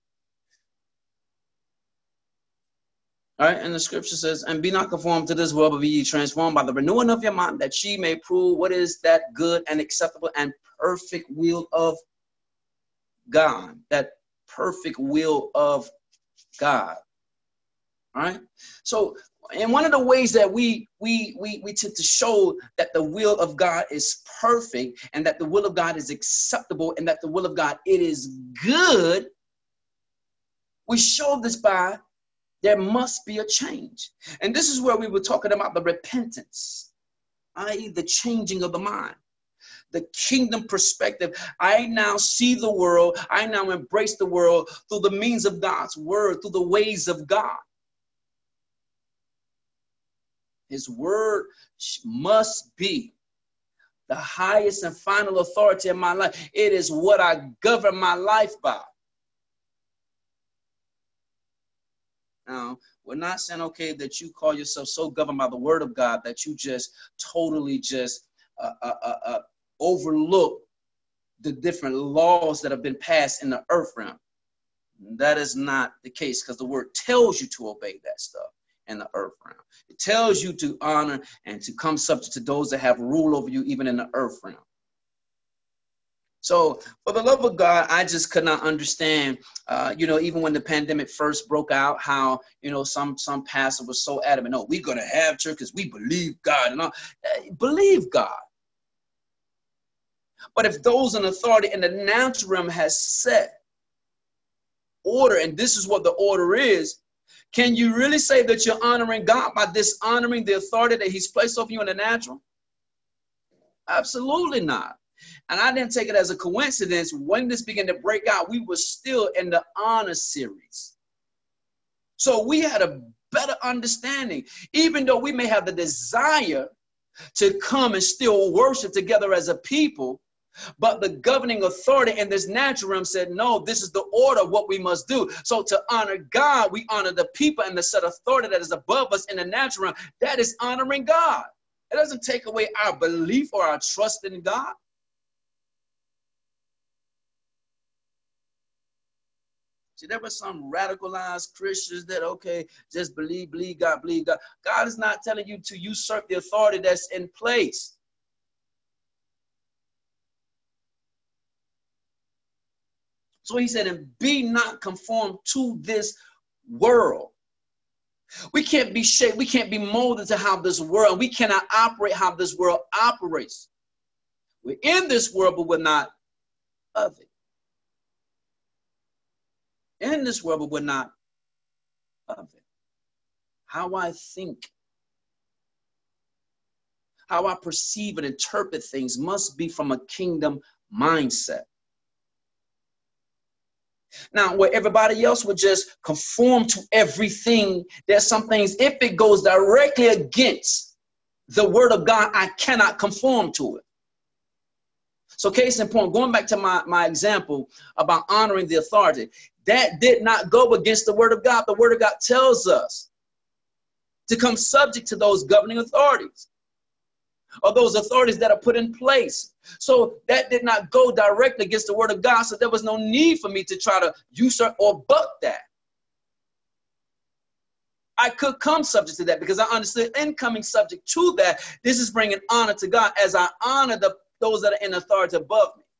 All right, and the scripture says, and be not conformed to this world, but be ye transformed by the renewing of your mind, that ye may prove what is that good and acceptable and perfect will of God. That perfect will of God. All right. So, and one of the ways that we tend to show that the will of God is perfect and that the will of God is acceptable and that the will of God, it is good, we show this by there must be a change. And this is where we were talking about the repentance, i.e. the changing of the mind. The kingdom perspective. I now see the world. I now embrace the world through the means of God's word, through the ways of God. His word must be the highest and final authority in my life. It is what I govern my life by. Now, we're not saying, okay, that you call yourself so governed by the word of God that you just totally just overlook the different laws that have been passed in the earth realm. That is not the case, because the word tells you to obey that stuff in the earth realm. It tells you to honor and to come subject to those that have rule over you, even in the earth realm. So for the love of God, I just could not understand, even when the pandemic first broke out, how, some pastor was so adamant, no, we're going to have church because we believe God and all. Believe God. But if those in authority in the natural realm has set order, and this is what the order is, can you really say that you're honoring God by dishonoring the authority that he's placed over you in the natural? Absolutely not. And I didn't take it as a coincidence. When this began to break out, we were still in the honor series. So we had a better understanding, even though we may have the desire to come and still worship together as a people. But the governing authority in this natural realm said, no, this is the order of what we must do. So to honor God, we honor the people and the set authority that is above us in the natural realm. That is honoring God. It doesn't take away our belief or our trust in God. See, there were some radicalized Christians that, okay, just believe God, believe God. God is not telling you to usurp the authority that's in place. So he said, and be not conformed to this world. We can't be shaped. We can't be molded to how this world, we cannot operate how this world operates. We're in this world, but we're not of it. In this world, but we're not of it. How I think, how I perceive and interpret things must be from a kingdom mindset. Now, where everybody else would just conform to everything, there's some things, if it goes directly against the word of God, I cannot conform to it. So case in point, going back to my example about honoring the authority, that did not go against the word of God. The word of God tells us to come subject to those governing authorities, or those authorities that are put in place. So that did not go directly against the word of God. So there was no need for me to try to usurp or buck that. I could come subject to that because I understood in coming subject to that, this is bringing honor to God as I honor those that are in authority above me.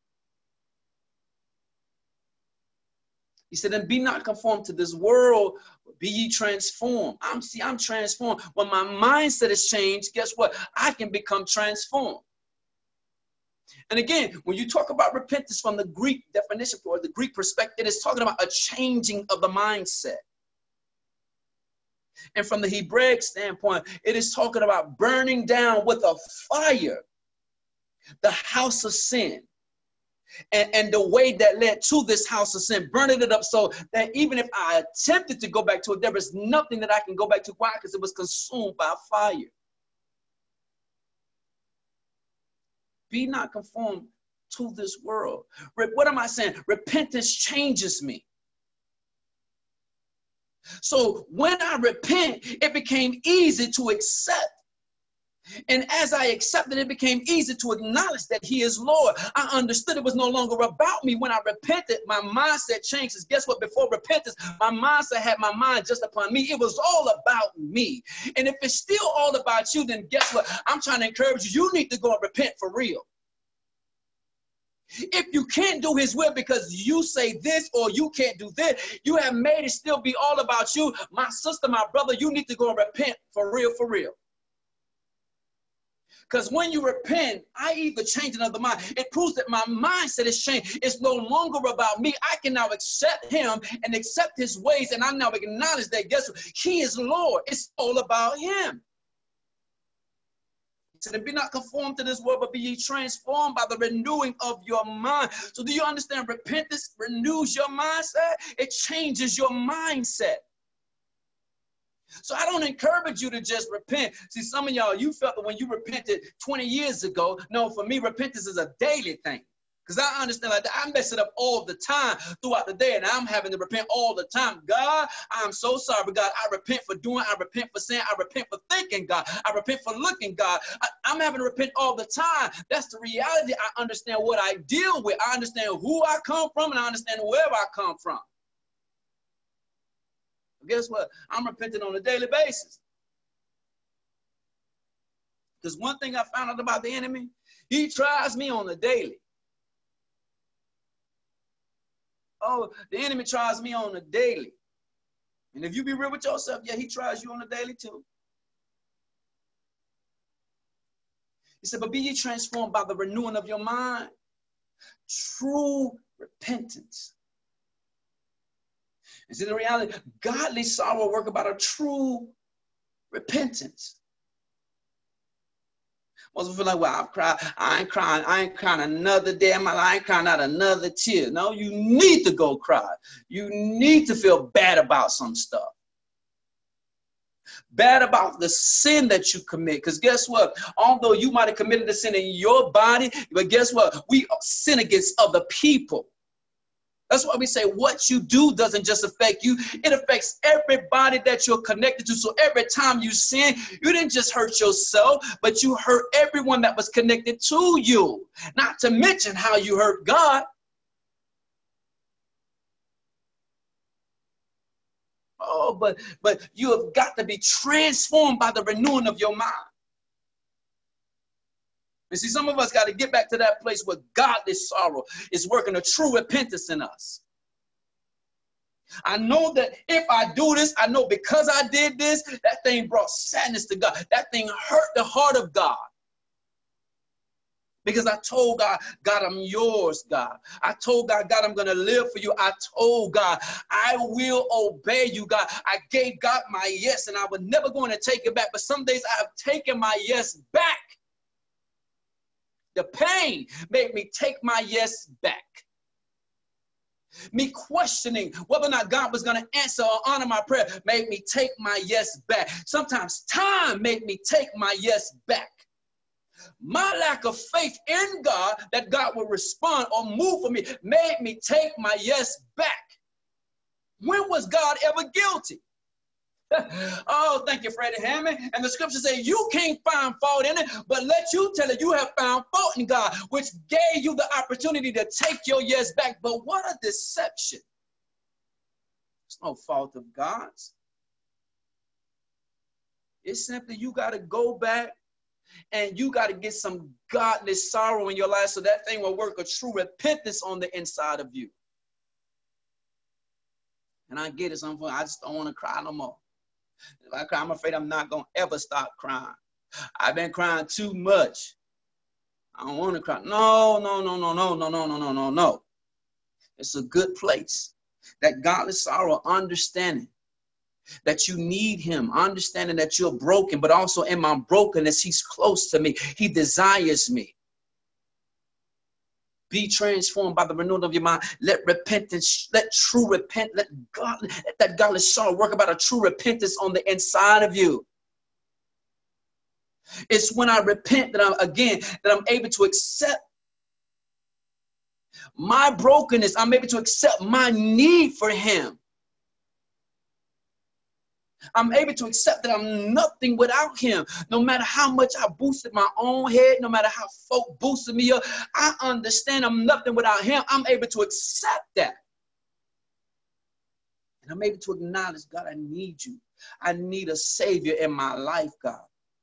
He said, and be not conformed to this world, be ye transformed. I'm transformed. When my mindset is changed, guess what? I can become transformed. And again, when you talk about repentance from the Greek definition or the Greek perspective, it is talking about a changing of the mindset. And from the Hebraic standpoint, it is talking about burning down with a fire the house of sin. And the way that led to this house of sin, burning it up so that even if I attempted to go back to it, there was nothing that I can go back to. Why? Because it was consumed by fire. Be not conformed to this world. What am I saying? Repentance changes me. So when I repent, it became easy to accept. And as I accepted, it became easy to acknowledge that he is Lord. I understood it was no longer about me. When I repented, my mindset changes. Guess what? Before repentance, my mindset had my mind just upon me. It was all about me. And if it's still all about you, then guess what? I'm trying to encourage you. You need to go and repent for real. If you can't do his will because you say this or you can't do this, you have made it still be all about you. My sister, my brother, you need to go and repent for real, for real. Because when you repent, i.e. the changing of the mind, it proves that my mindset is changed. It's no longer about me. I can now accept him and accept his ways. And I now acknowledge that, guess what? He is Lord. It's all about him. He said, be not conformed to this world, but be ye transformed by the renewing of your mind. So do you understand? Repentance renews your mindset. It changes your mindset. So I don't encourage you to just repent. See, some of y'all, you felt that when you repented 20 years ago. No, for me, repentance is a daily thing. Because I understand, like, I mess it up all the time throughout the day, and I'm having to repent all the time. God, I'm so sorry, but God, I repent for doing, I repent for saying, I repent for thinking, God. I repent for looking, God. I'm having to repent all the time. That's the reality. I understand what I deal with. I understand who I come from, and I understand where I come from. Guess what? I'm repenting on a daily basis. Because one thing I found out about the enemy, he tries me on a daily. Oh, the enemy tries me on a daily. And if you be real with yourself, yeah, he tries you on a daily too. He said, but be ye transformed by the renewing of your mind. True repentance. And see, the reality, godly sorrow work about a true repentance. Most people feel like, well, I've cried. I ain't crying another day in my life. I ain't crying out another tear. No, you need to go cry. You need to feel bad about some stuff. Bad about the sin that you commit. Because guess what? Although you might have committed a sin in your body, but guess what? We sin against other people. That's why we say what you do doesn't just affect you. It affects everybody that you're connected to. So every time you sin, you didn't just hurt yourself, but you hurt everyone that was connected to you. Not to mention how you hurt God. Oh, but you have got to be transformed by the renewing of your mind. You see, some of us got to get back to that place where godly sorrow is working a true repentance in us. I know that if I do this, I know because I did this, that thing brought sadness to God. That thing hurt the heart of God. Because I told God, God, I'm yours, God. I told God, God, I'm going to live for you. I told God, I will obey you, God. I gave God my yes, and I was never going to take it back. But some days I have taken my yes back. The pain made me take my yes back. Me questioning whether or not God was going to answer or honor my prayer made me take my yes back. Sometimes time made me take my yes back. My lack of faith in God that God would respond or move for me made me take my yes back. When was God ever guilty? Oh, thank you, Freddie Hammond. And the scripture says you can't find fault in it, but let you tell it you have found fault in God, which gave you the opportunity to take your yes back. But what a deception. It's no fault of God's. It's simply you got to go back and you got to get some godly sorrow in your life so that thing will work a true repentance on the inside of you. And I get it. I just don't want to cry no more. If I cry, I'm afraid I'm not going to ever stop crying. I've been crying too much. I don't want to cry. No, no, no, no, no, no, no, no, no, no, no. It's a good place. That godly sorrow, understanding that you need him, understanding that you're broken, but also in my brokenness, he's close to me. He desires me. Be transformed by the renewal of your mind. Let repentance, let that godly sorrow work about a true repentance on the inside of you. It's when I repent that I'm able to accept my brokenness. I'm able to accept my need for him. I'm able to accept that I'm nothing without him. No matter how much I boosted my own head, no matter how folk boosted me up, I understand I'm nothing without him. I'm able to accept that. And I'm able to acknowledge, God, I need you. I need a savior in my life, God.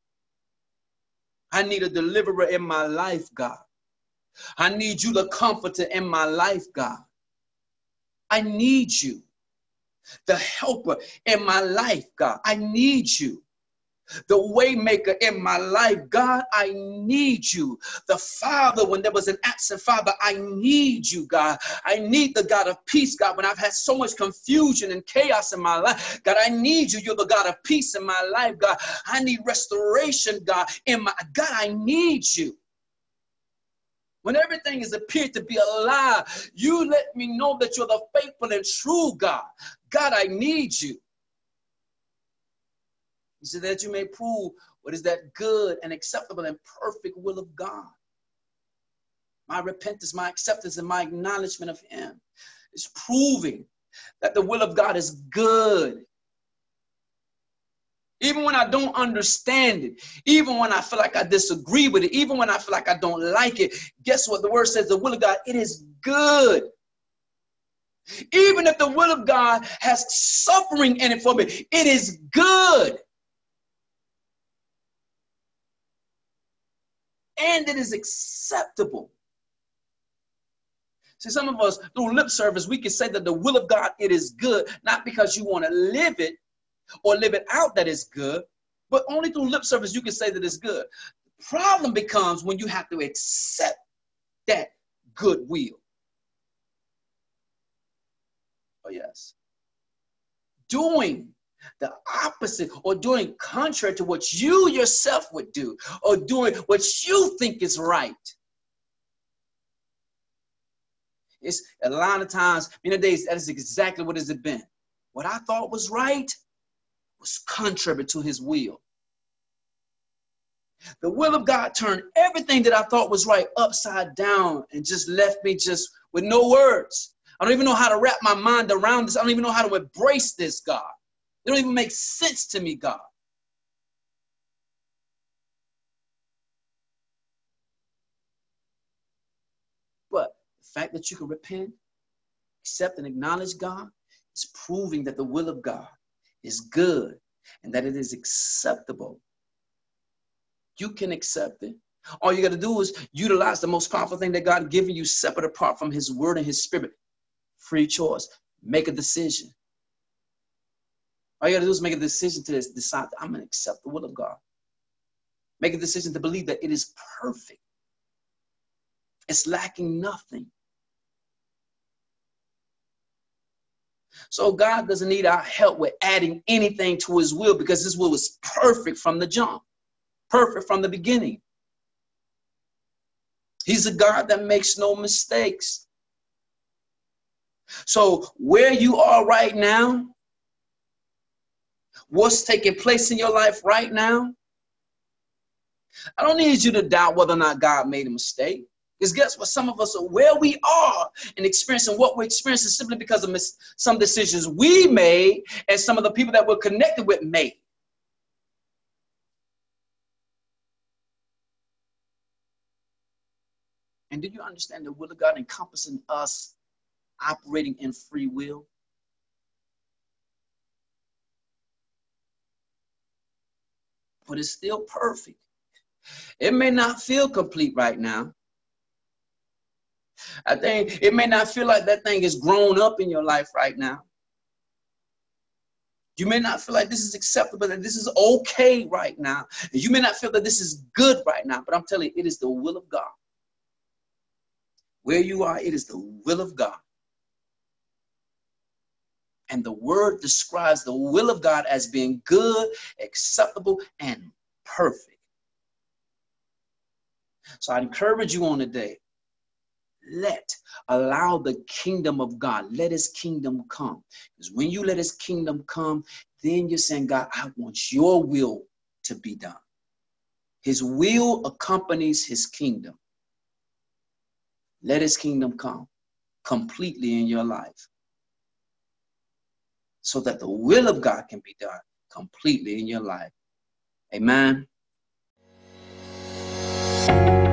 I need a deliverer in my life, God. I need you, the comforter in my life, God. I need you, the helper in my life, God. I need you, the waymaker in my life, God. I need you, the Father when there was an absent father. I need you, God. I need the God of peace, God, when I've had so much confusion and chaos in my life. God, I need you. You're the God of peace in my life, God. I need restoration, God, in my God. I need you. When everything has appeared to be a lie, you let me know that you're the faithful and true God. God, I need you. He said that you may prove what is that good and acceptable and perfect will of God. My repentance, my acceptance, and my acknowledgement of him is proving that the will of God is good. Even when I don't understand it, even when I feel like I disagree with it, even when I feel like I don't like it, guess what the word says? The will of God, it is good. Even if the will of God has suffering in it for me, it is good. And it is acceptable. See, some of us, through lip service, we can say that the will of God, it is good, not because you want to live it or live it out that it's good, but only through lip service you can say that it's good. The problem becomes when you have to accept that good will. Oh, yes. Doing the opposite or doing contrary to what you yourself would do or doing what you think is right. It's a lot of times, many days, that is exactly what has it been. What I thought was right was contrary to his will. The will of God turned everything that I thought was right upside down and just left me just with no words. I don't even know how to wrap my mind around this. I don't even know how to embrace this, God. It don't even make sense to me, God. But the fact that you can repent, accept, and acknowledge God is proving that the will of God is good and that it is acceptable. You can accept it. All you got to do is utilize the most powerful thing that God has given you, separate apart from his word and his spirit. Free choice. Make a decision. All you got to do is make a decision to decide that I'm going to accept the will of God. Make a decision to believe that it is perfect. It's lacking nothing. So God doesn't need our help with adding anything to his will because his will is perfect from the jump. Perfect from the beginning. He's a God that makes no mistakes. So where you are right now, what's taking place in your life right now, I don't need you to doubt whether or not God made a mistake. Because guess what? Some of us are where we are and experiencing what we're experiencing simply because of some decisions we made and some of the people that we're connected with made. And do you understand the will of God encompassing us operating in free will? But it's still perfect. It may not feel complete right now. I think it may not feel like that thing is grown up in your life right now. You may not feel like this is acceptable, that this is okay right now. You may not feel that this is good right now, but I'm telling you, it is the will of God. Where you are, it is the will of God. And the word describes the will of God as being good, acceptable, and perfect. So I encourage you on today, allow the kingdom of God, let his kingdom come. Because when you let his kingdom come, then you're saying, God, I want your will to be done. His will accompanies his kingdom. Let his kingdom come completely in your life, so that the will of God can be done completely in your life. Amen.